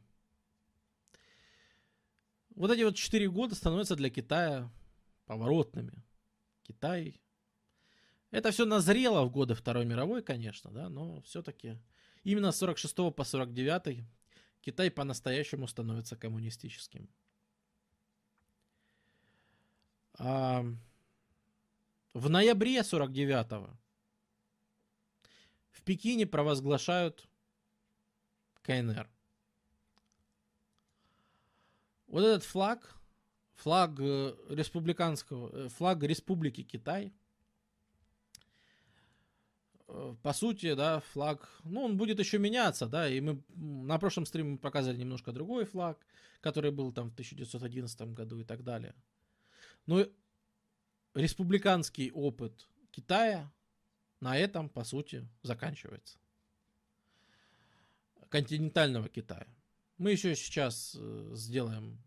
Вот эти вот четыре года становятся для Китая поворотными. Китай... Это все назрело в годы Второй мировой, конечно, да, но все-таки именно с сорок шестого по сорок девятый Китай по-настоящему становится коммунистическим. А в ноябре сорок девятого в Пекине провозглашают КНР. Вот этот флаг, флаг республиканского, флаг Республики Китай, по сути, да, флаг, ну, он будет еще меняться, да, и мы на прошлом стриме показали немножко другой флаг, который был там в тысяча девятьсот одиннадцатом году и так далее. Но республиканский опыт Китая на этом, по сути, заканчивается. Континентального Китая. Мы еще сейчас сделаем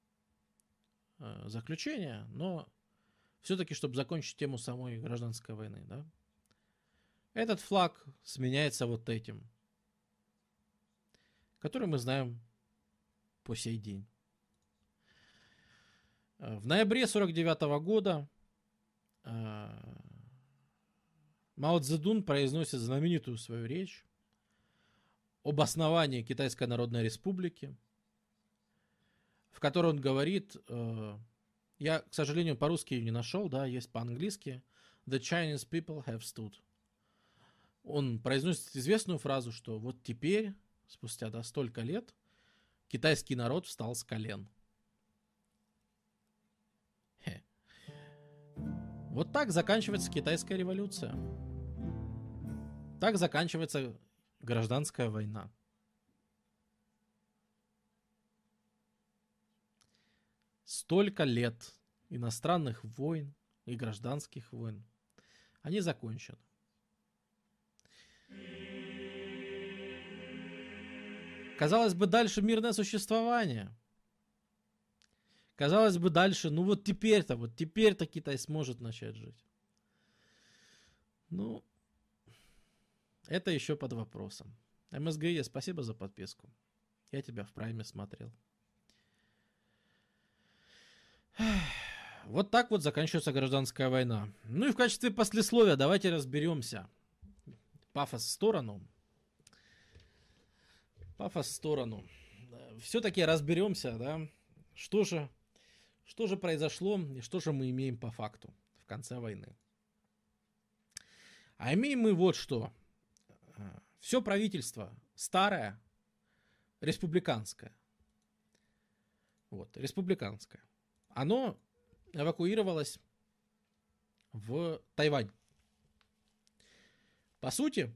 заключение, но все-таки, чтобы закончить тему самой гражданской войны, да, этот флаг сменяется вот этим, который мы знаем по сей день. В ноябре сорок девятого года Мао Цзэдун произносит знаменитую свою речь об основании Китайской Народной Республики, в которой он говорит, я, к сожалению, по-русски ее не нашел, да, есть по-английски, "The Chinese people have stood". Он произносит известную фразу, что вот теперь, спустя да, столько лет, китайский народ встал с колен. Хе. Вот так заканчивается китайская революция. Так заканчивается гражданская война. Столько лет иностранных войн и гражданских войн, они закончены. Казалось бы, дальше мирное существование. Казалось бы, дальше, ну вот теперь-то, вот теперь-то Китай сможет начать жить. Ну, это еще под вопросом. эм эс гэ е, спасибо за подписку. Я тебя в прайме смотрел. Вот так вот заканчивается гражданская война. Ну и в качестве послесловия давайте разберемся. Пафос в сторону. Пафос в сторону. Все-таки разберемся, да, что же, что же произошло и что же мы имеем по факту в конце войны. А имеем мы вот что. Все правительство старое, республиканское. Вот, республиканское. Оно эвакуировалось в Тайвань. По сути,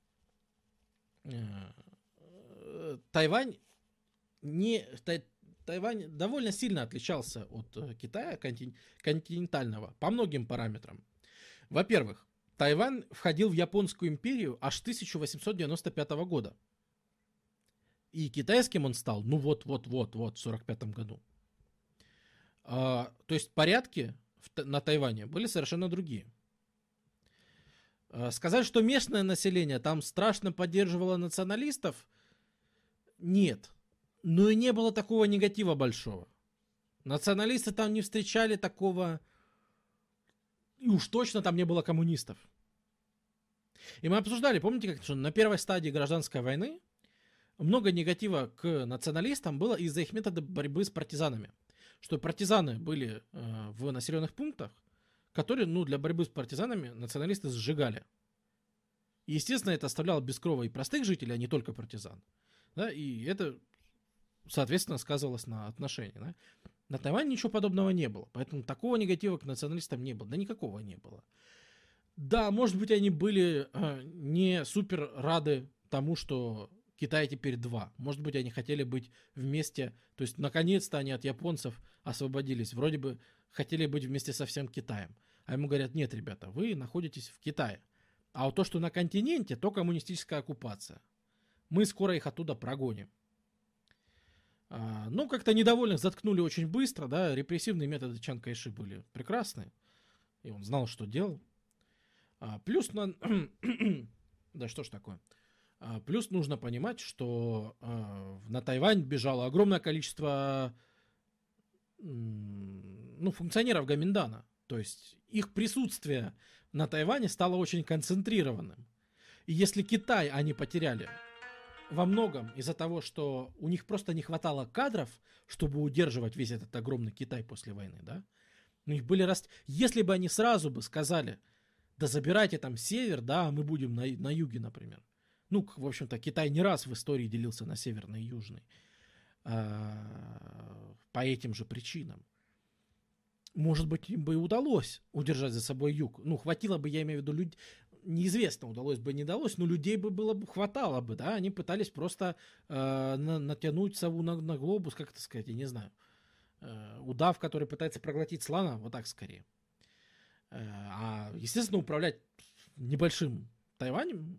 Тайвань, не, Тайвань довольно сильно отличался от Китая континентального по многим параметрам. Во-первых, Тайвань входил в Японскую империю аж тысяча восемьсот девяносто пятого года. И китайским он стал, ну вот-вот-вот-вот, в сорок пятом году. А, то есть порядки в, на Тайване были совершенно другие. А, сказать, что местное население там страшно поддерживало националистов, нет. Но и не было такого негатива большого. Националисты там не встречали такого... И уж точно там не было коммунистов. И мы обсуждали, помните, как что на первой стадии гражданской войны много негатива к националистам было из-за их метода борьбы с партизанами. Что партизаны были э, в населенных пунктах, которые, ну, для борьбы с партизанами националисты сжигали. И, естественно, это оставляло без крова и простых жителей, а не только партизан. Да? И это, соответственно, сказывалось на отношении. Да? На Тайване ничего подобного не было. Поэтому такого негатива к националистам не было. Да никакого не было. Да, может быть, они были э, не супер рады тому, что Китай теперь два. Может быть, они хотели быть вместе. То есть, наконец-то они от японцев освободились. Вроде бы хотели быть вместе со всем Китаем. А ему говорят, нет, ребята, вы находитесь в Китае. А вот то, что на континенте, то коммунистическая оккупация. Мы скоро их оттуда прогоним. А, ну, как-то недовольных заткнули очень быстро. Да? Репрессивные методы Чан Кайши были прекрасны. И он знал, что делал. А, плюс на... да что ж такое. А, плюс нужно понимать, что а, на Тайвань бежало огромное количество ну, функционеров Гоминдана. То есть их присутствие на Тайване стало очень концентрированным. И если Китай они потеряли во многом из-за того, что у них просто не хватало кадров, чтобы удерживать весь этот огромный Китай после войны, да? У них были раст... Если бы они сразу бы сказали, да забирайте там север, да, а мы будем на, на юге, например. Ну, в общем-то, Китай не раз в истории делился на северный и южный. А, по этим же причинам. Может быть, им бы и удалось удержать за собой юг. Ну, хватило бы, я имею в виду, людей... Неизвестно, удалось бы, не удалось, но людей бы было бы, хватало бы, да. Они пытались просто э, на, натянуть сову на, на глобус, как это сказать, я не знаю. Э, удав, который пытается проглотить слона, вот так скорее. Э, а, естественно, управлять небольшим Тайванем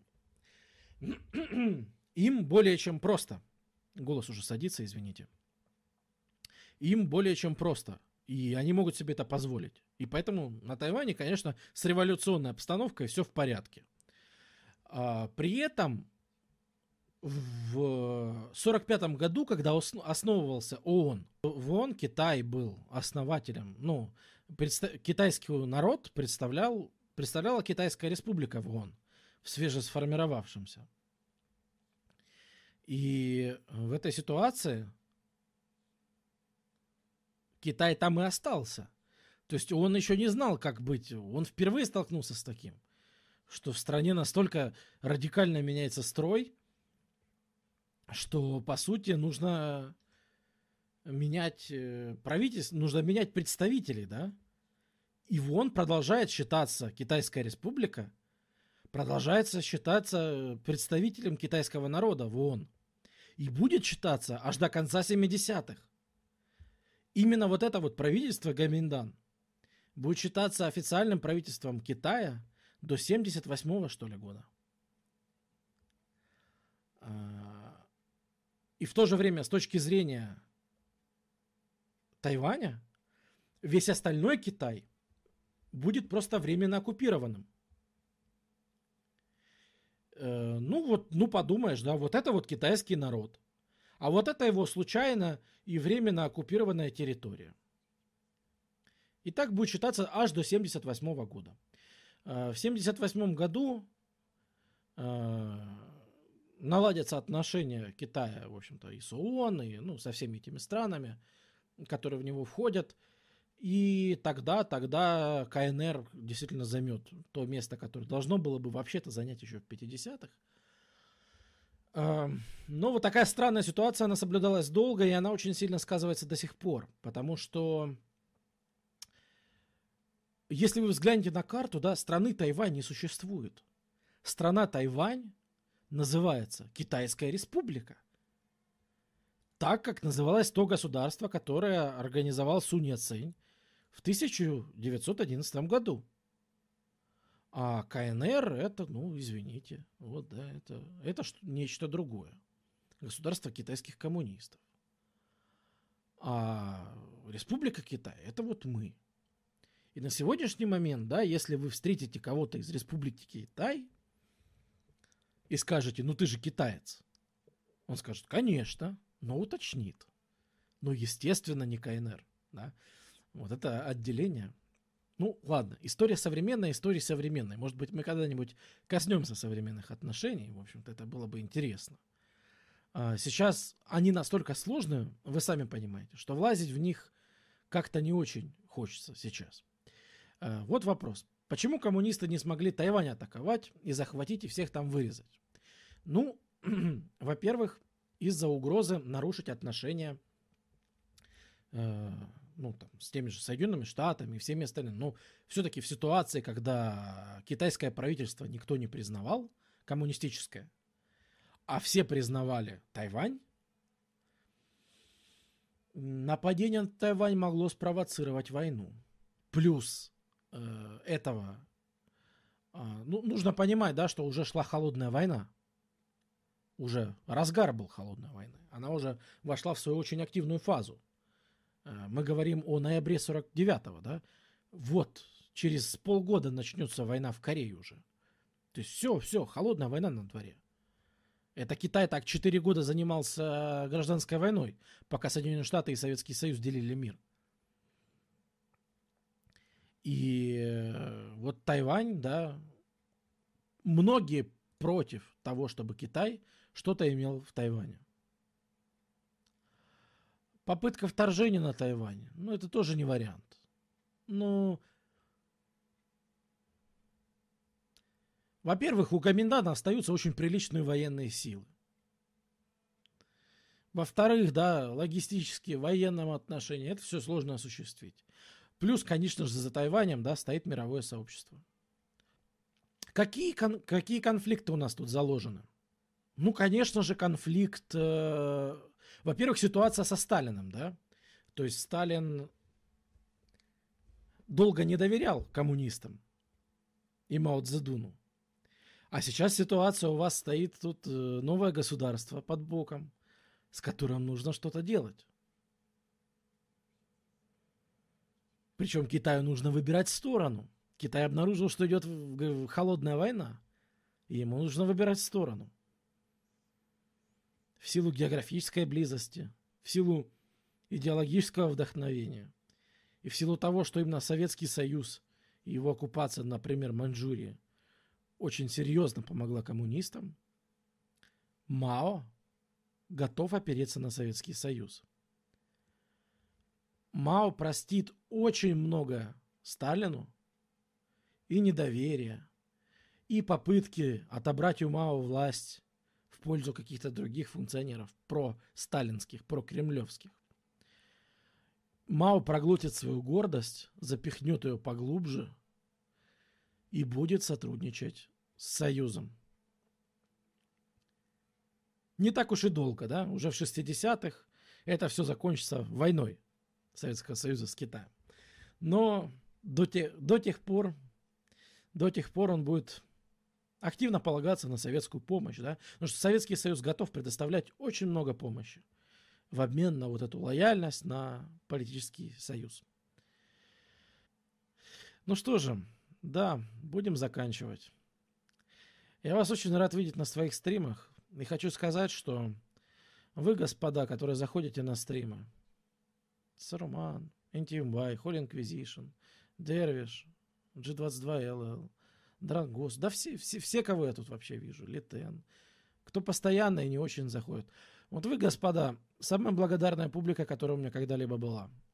им более чем просто. Голос уже садится, извините. Им более чем просто. И они могут себе это позволить. И поэтому на Тайване, конечно, с революционной обстановкой все в порядке. А, при этом в сорок пятом году, когда основывался ООН, в ООН Китай был основателем. Ну, предста- китайский народ представлял, представляла Китайская республика в ООН, в свежесформировавшемся. И в этой ситуации Китай там и остался. То есть он еще не знал, как быть. Он впервые столкнулся с таким, что в стране настолько радикально меняется строй, что, по сути, нужно менять правительство, нужно менять представителей, да? И ООН продолжает считаться, Китайская республика продолжает считаться представителем китайского народа в ООН. И будет считаться аж до конца семидесятых. Именно вот это вот правительство Гоминдан будет считаться официальным правительством Китая до семьдесят восьмого, что ли, года. И в то же время, с точки зрения Тайваня, весь остальной Китай будет просто временно оккупированным. Ну вот, ну подумаешь, да, вот это вот китайский народ. А вот это его случайно и временно оккупированная территория. И так будет считаться аж до семьдесят восьмого года. В семьдесят восьмом году наладятся отношения Китая, в общем-то, и с ООН, и ну, со всеми этими странами, которые в него входят. И тогда, тогда КНР действительно займет то место, которое должно было бы вообще-то занять еще в пятидесятых. Но вот такая странная ситуация, она соблюдалась долго, и она очень сильно сказывается до сих пор. Потому что, если вы взглянете на карту, да, страны Тайвань не существует. Страна Тайвань называется Китайская республика. Так, как называлось то государство, которое организовал Сунь Яцень в тысяча девятьсот одиннадцатом году. А КНР это, ну, извините, вот, да, это, это нечто другое. Государство китайских коммунистов. А Республика Китай это вот мы. И на сегодняшний момент, да, если вы встретите кого-то из Республики Китай и скажете, ну ты же китаец, он скажет, конечно, но уточнит. Ну, естественно, не КНР. Да? Вот это отделение. Ну, ладно, история современная, история современная. Может быть, мы когда-нибудь коснемся современных отношений. В общем-то, это было бы интересно. Сейчас они настолько сложные, вы сами понимаете, что влазить в них как-то не очень хочется сейчас. Вот вопрос. Почему коммунисты не смогли Тайвань атаковать и захватить и всех там вырезать? Ну, во-первых, из-за угрозы нарушить отношения э, ну, там, с теми же Соединенными Штатами и всеми остальными. Но все-таки в ситуации, когда китайское правительство никто не признавал, коммунистическое, а все признавали Тайвань, нападение на Тайвань могло спровоцировать войну. Плюс э, этого, э, ну, нужно понимать, да, что уже шла холодная война. Уже разгар был холодной войны. Она уже вошла в свою очень активную фазу. Э, мы говорим о ноябре сорок девятого, да. Вот, через полгода начнется война в Корее уже. То есть все, все, холодная война на дворе. Это Китай так четыре года занимался гражданской войной, пока Соединенные Штаты и Советский Союз делили мир. И вот Тайвань, да, многие против того, чтобы Китай что-то имел в Тайване. Попытка вторжения на Тайвань, ну, это тоже не вариант. Ну, во-первых, у Гоминдана остаются очень приличные военные силы. Во-вторых, да, логистически, в военном отношении это все сложно осуществить. Плюс, конечно же, за Тайванем, да, стоит мировое сообщество. Какие, кон- какие конфликты у нас тут заложены? Ну, конечно же, конфликт... Э- во-первых, ситуация со Сталиным, да. То есть Сталин долго не доверял коммунистам и Мао Цзэдуну. А сейчас ситуация, у вас стоит тут новое государство под боком, с которым нужно что-то делать. Причем Китаю нужно выбирать сторону. Китай обнаружил, что идет холодная война, и ему нужно выбирать сторону. В силу географической близости, в силу идеологического вдохновения, и в силу того, что именно Советский Союз и его оккупация, например, Маньчжурии, очень серьезно помогла коммунистам, Мао готов опереться на Советский Союз. Мао простит очень много Сталину и недоверия, и попытки отобрать у Мао власть в пользу каких-то других функционеров, про-сталинских, про-кремлевских. Мао проглотит свою гордость, запихнет ее поглубже и будет сотрудничать с Союзом. Не так уж и долго, да? Уже в шестидесятых это все закончится войной Советского Союза с Китаем. Но до тех, до тех пор, до тех пор он будет активно полагаться на советскую помощь, да? Потому что Советский Союз готов предоставлять очень много помощи в обмен на вот эту лояльность, на политический союз. Ну что же, да, будем заканчивать. Я вас очень рад видеть на своих стримах. И хочу сказать, что вы, господа, которые заходите на стримы, Саруман, эн ти эм уай, Holy Inquisition, Дервиш, джи двадцать два эл эл, Драгос, да все, все, все, кого я тут вообще вижу, Литен, кто постоянно и не очень заходит. Вот вы, господа, самая благодарная публика, которая у меня когда-либо была.